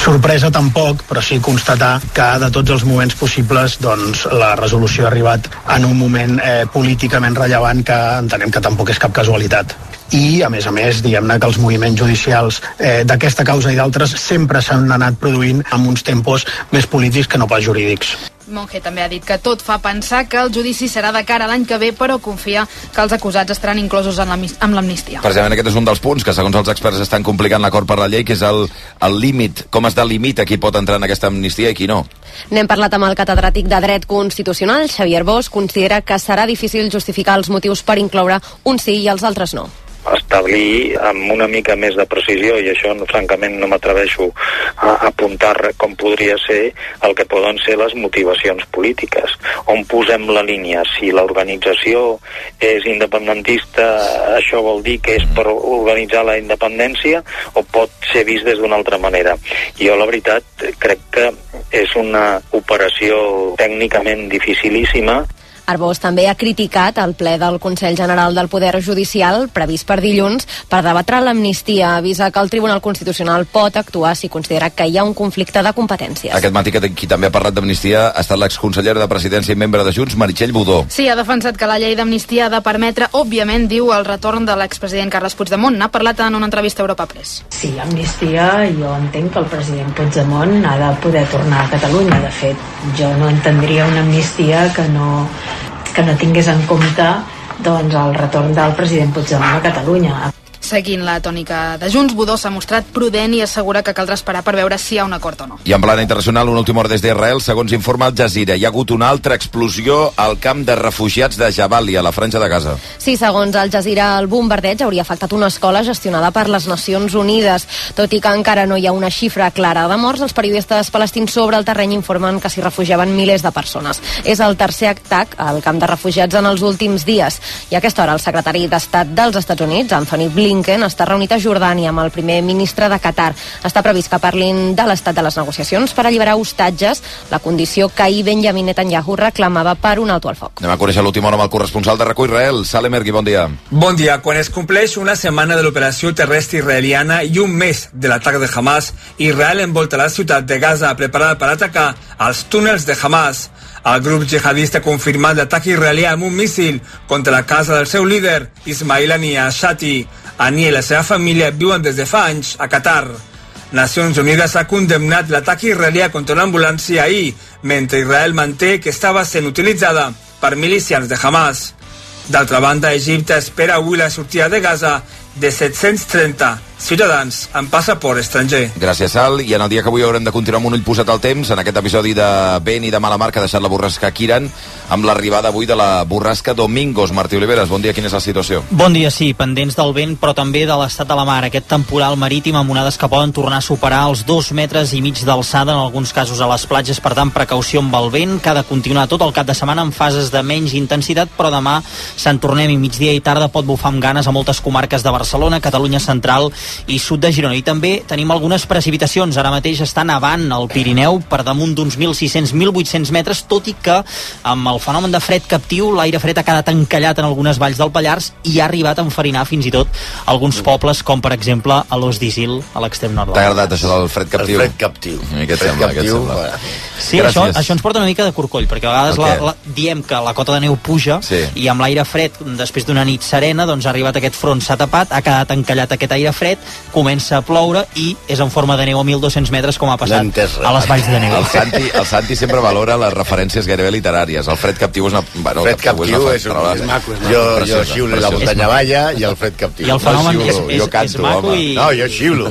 sorpresa tampoc, però sí constatar que de tots els moments possibles doncs, la resolució ha arribat en un moment eh, políticament rellevant que entenem que tampoc és cap casualitat. I, a més a més, diguem-ne que els moviments judicials eh, d'aquesta causa i d'altres sempre s'han anat produint amb uns tempos més polítics que no pas jurídics. Monge també ha dit que tot fa pensar que el judici serà de cara a l'any que ve, però confia que els acusats estaran inclosos en l'amnistia. Precisament aquest és un dels punts que, segons els experts, estan complicant l'acord per la llei, que és el, el límit, com es delimita qui pot entrar en aquesta amnistia i qui no. N'hem parlat amb el catedràtic de Dret Constitucional, Xavier Bosch, considera que serà difícil justificar els motius per incloure un sí i els altres no. Establir amb una mica més de precisió, i això francament no m'atreveixo a apuntar com podria ser el que poden ser les motivacions polítiques. On posem la línia? Si l'organització és independentista, això vol dir que és per organitzar la independència o pot ser vist des d'una altra manera? Jo, la veritat, crec que és una operació tècnicament dificilíssima. Arbós també ha criticat el ple del Consell General del Poder Judicial, previst per dilluns, per debatre l'amnistia. Avisa que el Tribunal Constitucional pot actuar si considera que hi ha un conflicte de competències. Aquest matí que qui també ha parlat d'amnistia ha estat l'exconsellera de Presidència i membre de Junts, Meritxell Budó. Sí, ha defensat que la llei d'amnistia ha de permetre, òbviament, diu, el retorn de l'expresident Carles Puigdemont. N'ha parlat en una entrevista a Europa Press. Sí, amnistia, jo entenc que el president Puigdemont ha de poder tornar a Catalunya. De fet, jo no entendria una amnistia que no que no tingués en compte doncs, el retorn del president Puigdemont a Catalunya. Seguint la tònica de Junts, Budó s'ha mostrat prudent i assegura que caldrà esperar per veure si hi ha un acord o no. I en plana internacional, una última hora des d'Israel, segons informa Al Jazeera, hi ha hagut una altra explosió al camp de refugiats de Jabalia, a la franja de Gaza. Sí, segons Al Jazeera, el bombardeig hauria afectat una escola gestionada per les Nacions Unides. Tot i que encara no hi ha una xifra clara de morts, els periodistes palestins sobre el terreny informen que s'hi refugiaven milers de persones. És el tercer atac al camp de refugiats en els últims dies. I a aquesta hora, el secretari d'Estat dels Estats Units, Anthony Blinken, està reunit a Jordània amb el primer ministre de Qatar. Està previst que parlin de l'estat de les negociacions per alliberar hostatges, la condició que ahir Benjamin Netanyahu reclamava per un alto al foc. Anem a conèixer l'última hora amb el corresponsal de RAC u Israel, Salem Ergui, bon dia. Bon dia. Quan es compleix una setmana de l'operació terrestre israeliana i un mes de l'atac de Hamas, Israel envolta la ciutat de Gaza preparada per atacar els túnels de Hamas. El grup jihadista ha confirmat l'atac israelià amb un míssil contra la casa del seu líder, Ismail Haniyeh Shati. Haniyeh i la seva família viuen des de fa anys a Qatar. Nacions Unides ha condemnat l'atac israelià contra una ambulància ahir, mentre Israel manté que estava sent utilitzada per milicians de Hamas. D'altra banda, Egipte espera avui la sortida de Gaza de set-cents trenta ciutadans amb passaport estranger. Gràcies, Sal. I en el dia que avui haurem de continuar amb un ull posat al temps, en aquest episodi de vent i de mala mar que ha deixat la borrasca Kiran, amb l'arribada avui de la borrasca Domingos. Martí Oliveres, bon dia, quina és la situació? Bon dia, sí, pendents del vent, però també de l'estat de la mar. Aquest temporal marítim amb onades que poden tornar a superar els dos metres i mig d'alçada, en alguns casos a les platges, per tant, precaució amb el vent, que ha de continuar tot el cap de setmana en fases de menys intensitat, però demà se'n tornem i migdia i tarda pot bufar amb ganes a moltes comarques de Barcelona, Catalunya central i sud de Girona. I també tenim algunes precipitacions. Ara mateix està nevant al Pirineu per damunt d'uns mil sis-cents a mil vuit-cents metres, tot i que amb el fenomen de fred captiu, l'aire fred ha quedat encallat en algunes valls del Pallars i ha arribat a enfarinar fins i tot alguns pobles, com per exemple a l'Os d'Isil, a l'extrem nord. T'ha agradat això del fred captiu? El fred captiu. Què et sembla? Què et sembla? Sí, això, això ens porta una mica de corcoll, perquè a vegades la, la, diem que la cota de neu puja, sí, i amb l'aire fred, després d'una nit serena, doncs ha arribat aquest front, s'ha tapat, ha quedat encallat aquest aire fred, comença a ploure i és en forma de neu a mil dos-cents metres, com ha passat a les valls de neu. El Santi, el Santi sempre valora les referències gairebé literàries. El fred captiu és una... Bueno, el fred captiu és, és, és, és maco. És jo, jo xiulo la muntanya balla i el fred captiu. I el fenomen és, és, jo canto, és maco home. I... No, jo xiulo.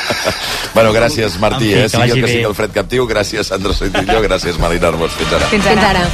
Bueno, gràcies, Martí. En fi, eh? Sigui el que sigui el fred captiu. Gràcies, Sandra Sotillo. Gràcies, Marina Arbós. Fins ara. Fins ara. Fins ara.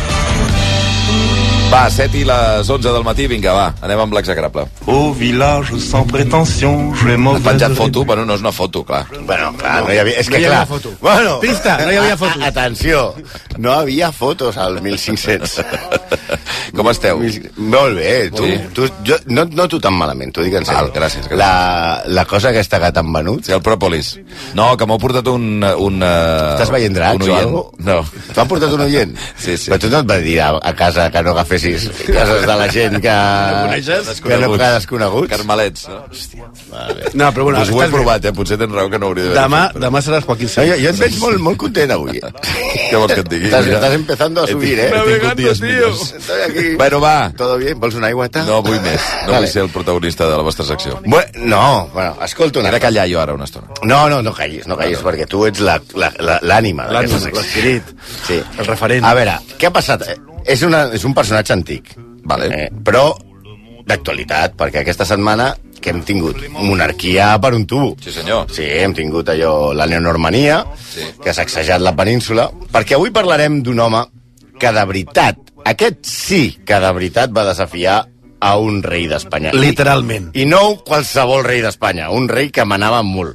Va, set i les onze del matí, vinga, va, anem amb l'execrable. Au village sans prétention, j'ai mauvaise... Has penjat foto? Bueno, no és una foto, clar. Bueno, clar, no hi havia... És que, no clar... Foto. Bueno, pista, no hi havia foto. Atenció, no havia fotos al mil cinc-cents. Com esteu? Molt bé, tu, sí. tu jo no et noto tan malament, t'ho dic en sèrio. Gràcies, gràcies. La, la cosa aquesta que t'han venut... Sí, el Propolis. No, que m'heu portat un... un uh, Estàs veient dracs o alguna cosa? No. T'han portat un oient? Sí, sí. Però tu no et va dir a, a casa que no agafés fessis coses de la gent que... No coneixes? Que no que desconeguts. Carmelets, no? Hòstia. Vale. No, però bueno, pues ho he provat, eh? Potser tens raó que no hauria d'haver demà, fet. demà seràs Joaquín No, Sabina. jo, jo et veig molt, molt content avui. Què vols que et digui? Estàs, estàs empezando a subir, eh? He tingut dies millors. Estoy aquí. Bueno, va. Todo bien? Vols una aigüeta? No vull més. No Vale. vull ser el protagonista de la vostra secció. Bueno, no, bueno, escolta una He de callar jo ara una estona. No, no, no callis, no callis, perquè tu ets la- la- la- l'ànima d'aquesta L'ànima, secció. l'espirit, Sí. el referent. A veure, què ha passat? Eh, És, una, és un personatge antic, Vale. eh, però d'actualitat, perquè aquesta setmana que hem tingut monarquia per un tubo. Sí, senyor. Sí, hem tingut allò, la neonormania, Sí. que ha sacsejat la península, perquè avui parlarem d'un home que de veritat, aquest sí que de veritat va desafiar a un rei d'Espanya. Literalment. I no qualsevol rei d'Espanya, un rei que manava molt.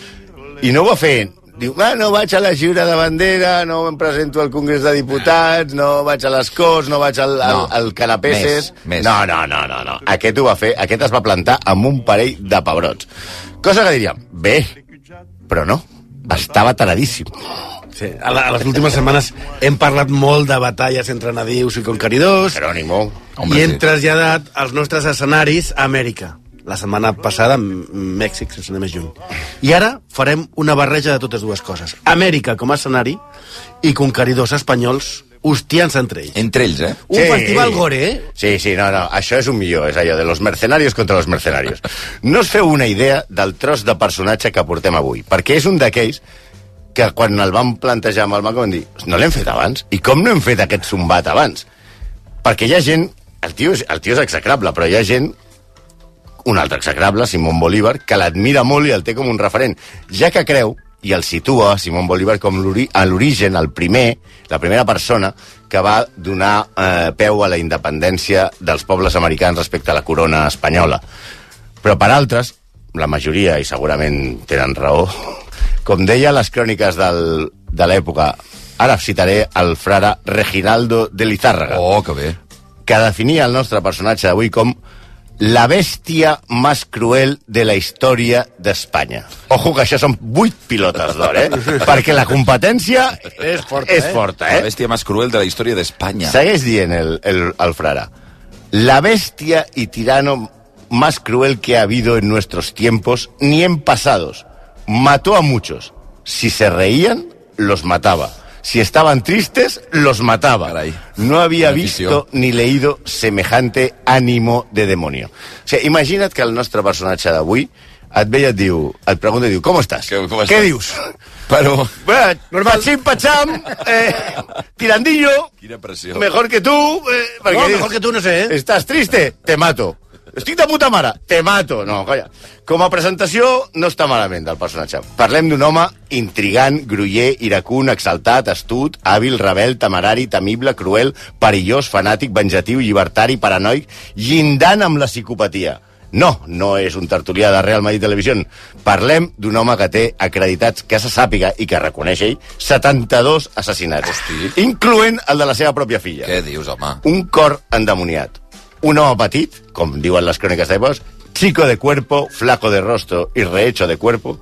I no ho va fer. Diu, ah, no vaig a la lliura de bandera, no em presento al Congrés de Diputats, no vaig a les Corts, no vaig al, al, No. al Canapeses... Més, més. No, no, no, no, no. Aquest ho va fer, aquest es va plantar amb un parell de pebrots. Cosa que diríem, bé, però no, estava taradíssim. Sí, a, la, a les últimes setmanes hem parlat molt de batalles entre nadius i conqueridors Jerónimo. Home, i hem sí. traslladat els nostres escenaris a Amèrica. La setmana passada, M- Mèxic, sense anar més lluny. I ara farem una barreja de totes dues coses. Amèrica com a escenari i conqueridors espanyols hostiant-se entre ells. Entre ells, eh? Un festival gore, eh? Sí, sí, no, no, això és un millor, és allò de los mercenarios contra los mercenarios. No us feu una idea del tros de personatge que portem avui, perquè és un d'aquells que quan el vam plantejar amb el Maco vam dir, no l'hem fet abans? I com no hem fet aquest zumbat abans? Perquè hi ha gent, el tio, és- el tio és execrable, però hi ha gent, un altre execrable, Simón Bolívar, que l'admira molt i el té com un referent, ja que creu, i el situa, Simón Bolívar, com l'ori- a l'origen, el primer, la primera persona que va donar eh, peu a la independència dels pobles americans respecte a la corona espanyola. Però per altres, la majoria, i segurament tenen raó, com deia les cròniques del, de l'època, ara citaré el frare Reginaldo de Lizárraga, Oh, que bé. que definia el nostre personatge d'avui com la bèstia més cruel de la història d'Espanya. Ojo, que això són vuit pilotes d'or, eh? Perquè la competència És forta, és eh? forta, La eh? bèstia més cruel de la història d'Espanya. Segueix dient el, el, el frare. La bestia y tirano más cruel que ha habido en nuestros tiempos, ni en pasados. Mató a muchos. Si se reían, los mataba. Si estaban tristes, los mataba. Caray. No había Quina visto afició. ni leído semejante ánimo de demonio. O sigui, imagina't que el nostre personatge d'avui et ve i et diu, et pregunta i diu, com estàs? Que- com Què estàs? dius? Però... Bueno, normal. Pachim, pacham, eh, tirandillo, Quina pressió. mejor que tú. Eh, perquè No, dius, mejor que tu no sé, eh? Estàs triste? Te mato. Estic de puta mare? Te mato. No, calla. Com a presentació, no està malament del personatge. Parlem d'un home intrigant, gruller, iracund, exaltat, astut, hàbil, rebel, temerari, temible, cruel, perillós, fanàtic, venjatiu, llibertari, paranoic, llindant amb la psicopatia. No, no és un tertulià de Real Madrid Televisió. Parlem d'un home que té acreditats, que se sàpiga i que reconeix ell, setanta-dos assassinats, Hosti. incloent el de la seva pròpia filla. Què dius, home? Un cor endemoniat. Un home petit, com diuen les cròniques d'èpoques, chico de cuerpo, flaco de rostro i rehecho de cuerpo,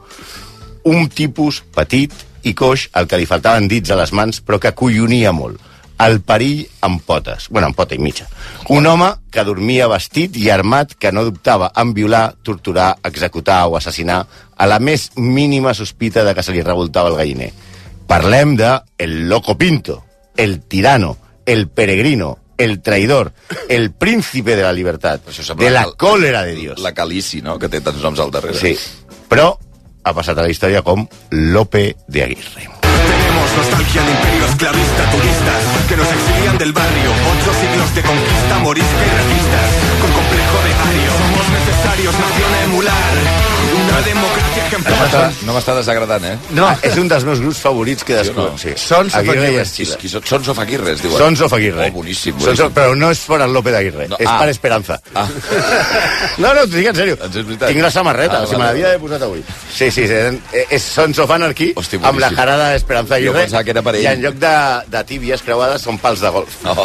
un tipus petit i coix al que li faltaven dits a les mans, però que collonia molt. El perill amb potes, bueno, amb pota i mitja. Un home que dormia vestit i armat, que no dubtava en violar, torturar, executar o assassinar a la més mínima sospita de que se li revoltava el galliner. Parlem de el loco Pinto, el tirano, el peregrino, el traidor, el príncipe de la libertad, Això sembla de la cal- cólera de Dios. La Calici, no?, que té tants noms al darrere. Sí, però ha passat a la història com Lope de Aguirre. Tenemos nostalgia de imperio esclavista, turistas que nos exilian del barrio. Ocho siglos de conquista, morisca y registas. Con complejo de ario, somos necesarios, nación a emular. Una democracia No ejemplar. m'està no m'està desagradant, eh? No, és un dels meus grups favorits que descobreixo. Sí, Sons of Aguirre i Aguirre. Esquila. Qui són? Sons of Aguirre, es diuen. Sons of Aguirre. Oh, boníssim, Sons boníssim. of, però no és per el Lope d'Aguirre, No, és ah. per Esperanza. Ah. No, no, t'ho dic en sèrio. Doncs és veritat. Tinc la samarreta, Ah, o sigui, vale. me l'havia d'haver posat avui. Sí, sí, sí, és Sons of Anarchy, Hosti, amb la boníssim. jarada d'Esperanza Aguirre. Jo pensava que era per ell. I en lloc de, de tíbies creuades són pals de golf. No.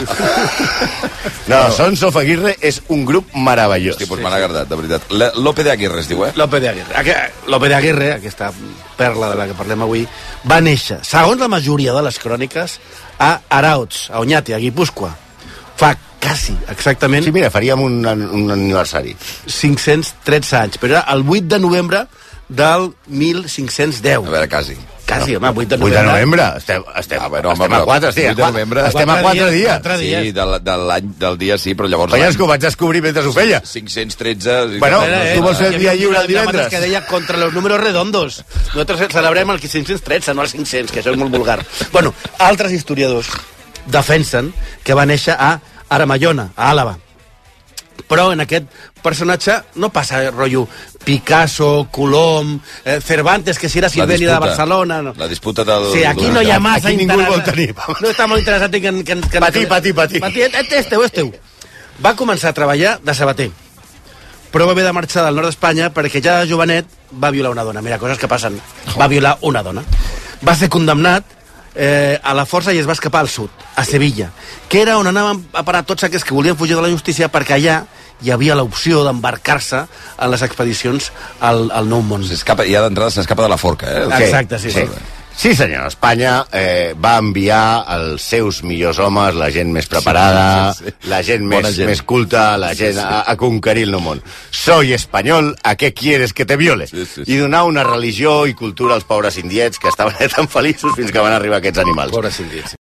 No, Sons of Aguirre és un grup meravellós. Hosti, doncs m'han agradat, de veritat. La- Lope de Aguirre es diu, eh? Lope de Aguirre. Aqu- Lope de Aguirre, aquesta perla de la que parlem avui, va néixer, segons la majoria de les cròniques, a Araoz, a Oñati, a Guipúscoa, fa quasi, exactament... Sí, mira, faríem un, un aniversari. cinc-cents tretze anys, però era el vuit de novembre del mil cinc-cents deu. A veure, quasi. Quasi, no, home, vuit de novembre. vuit de novembre. Estem, estem, ah, bueno, estem home, a quatre, sí, vuit de novembre. Estem a quatre dies. quatre dies. Sí, del, de l'any, del dia sí, però llavors... Però ja és que ho vaig descobrir mentre ho feia. cinc-cents tretze... Bueno, tu vols fer el dia lliure el divendres? Que deia contra los números redondos. Nosaltres celebrem el cinc-cents tretze, no el cinc-cents, que això és molt vulgar. Bueno, altres historiadors defensen que va néixer a Aramayona, a Àlava. Però en aquest personatge no passa rotllo Picasso, Colom, eh, Cervantes, que si era Silveni de Barcelona... No. La disputa del... Sí, aquí no hi ha massa aquí ningú el vol tenir. No està molt interessat en... en, en, en patí, patí, patí. Patí, és teu, és teu. Va començar a treballar de sabater, però va haver de marxar del nord d'Espanya perquè ja de jovenet va violar una dona. Mira, coses que passen. Va violar una dona. Va ser condemnat eh, a la força i es va escapar al sud, a Sevilla, que era on anaven a parar tots aquests que volien fugir de la justícia, perquè allà hi havia l'opció d'embarcar-se en les expedicions al, al Nou Món. S'escapa, ja d'entrada s'escapa de la forca, eh? Exacte, sí. Sí, sí. Sí, senyor, Espanya eh, va enviar els seus millors homes, la gent més preparada, sí, sí, sí. la gent més, gent més culta, la gent a, a conquerir el nou món. Soy espanyol, ¿a qué quieres que te viole? Sí, sí, sí. I donar una religió i cultura als pobres indiets que estaven tan feliços fins que van arribar aquests animals. Pobres indiets.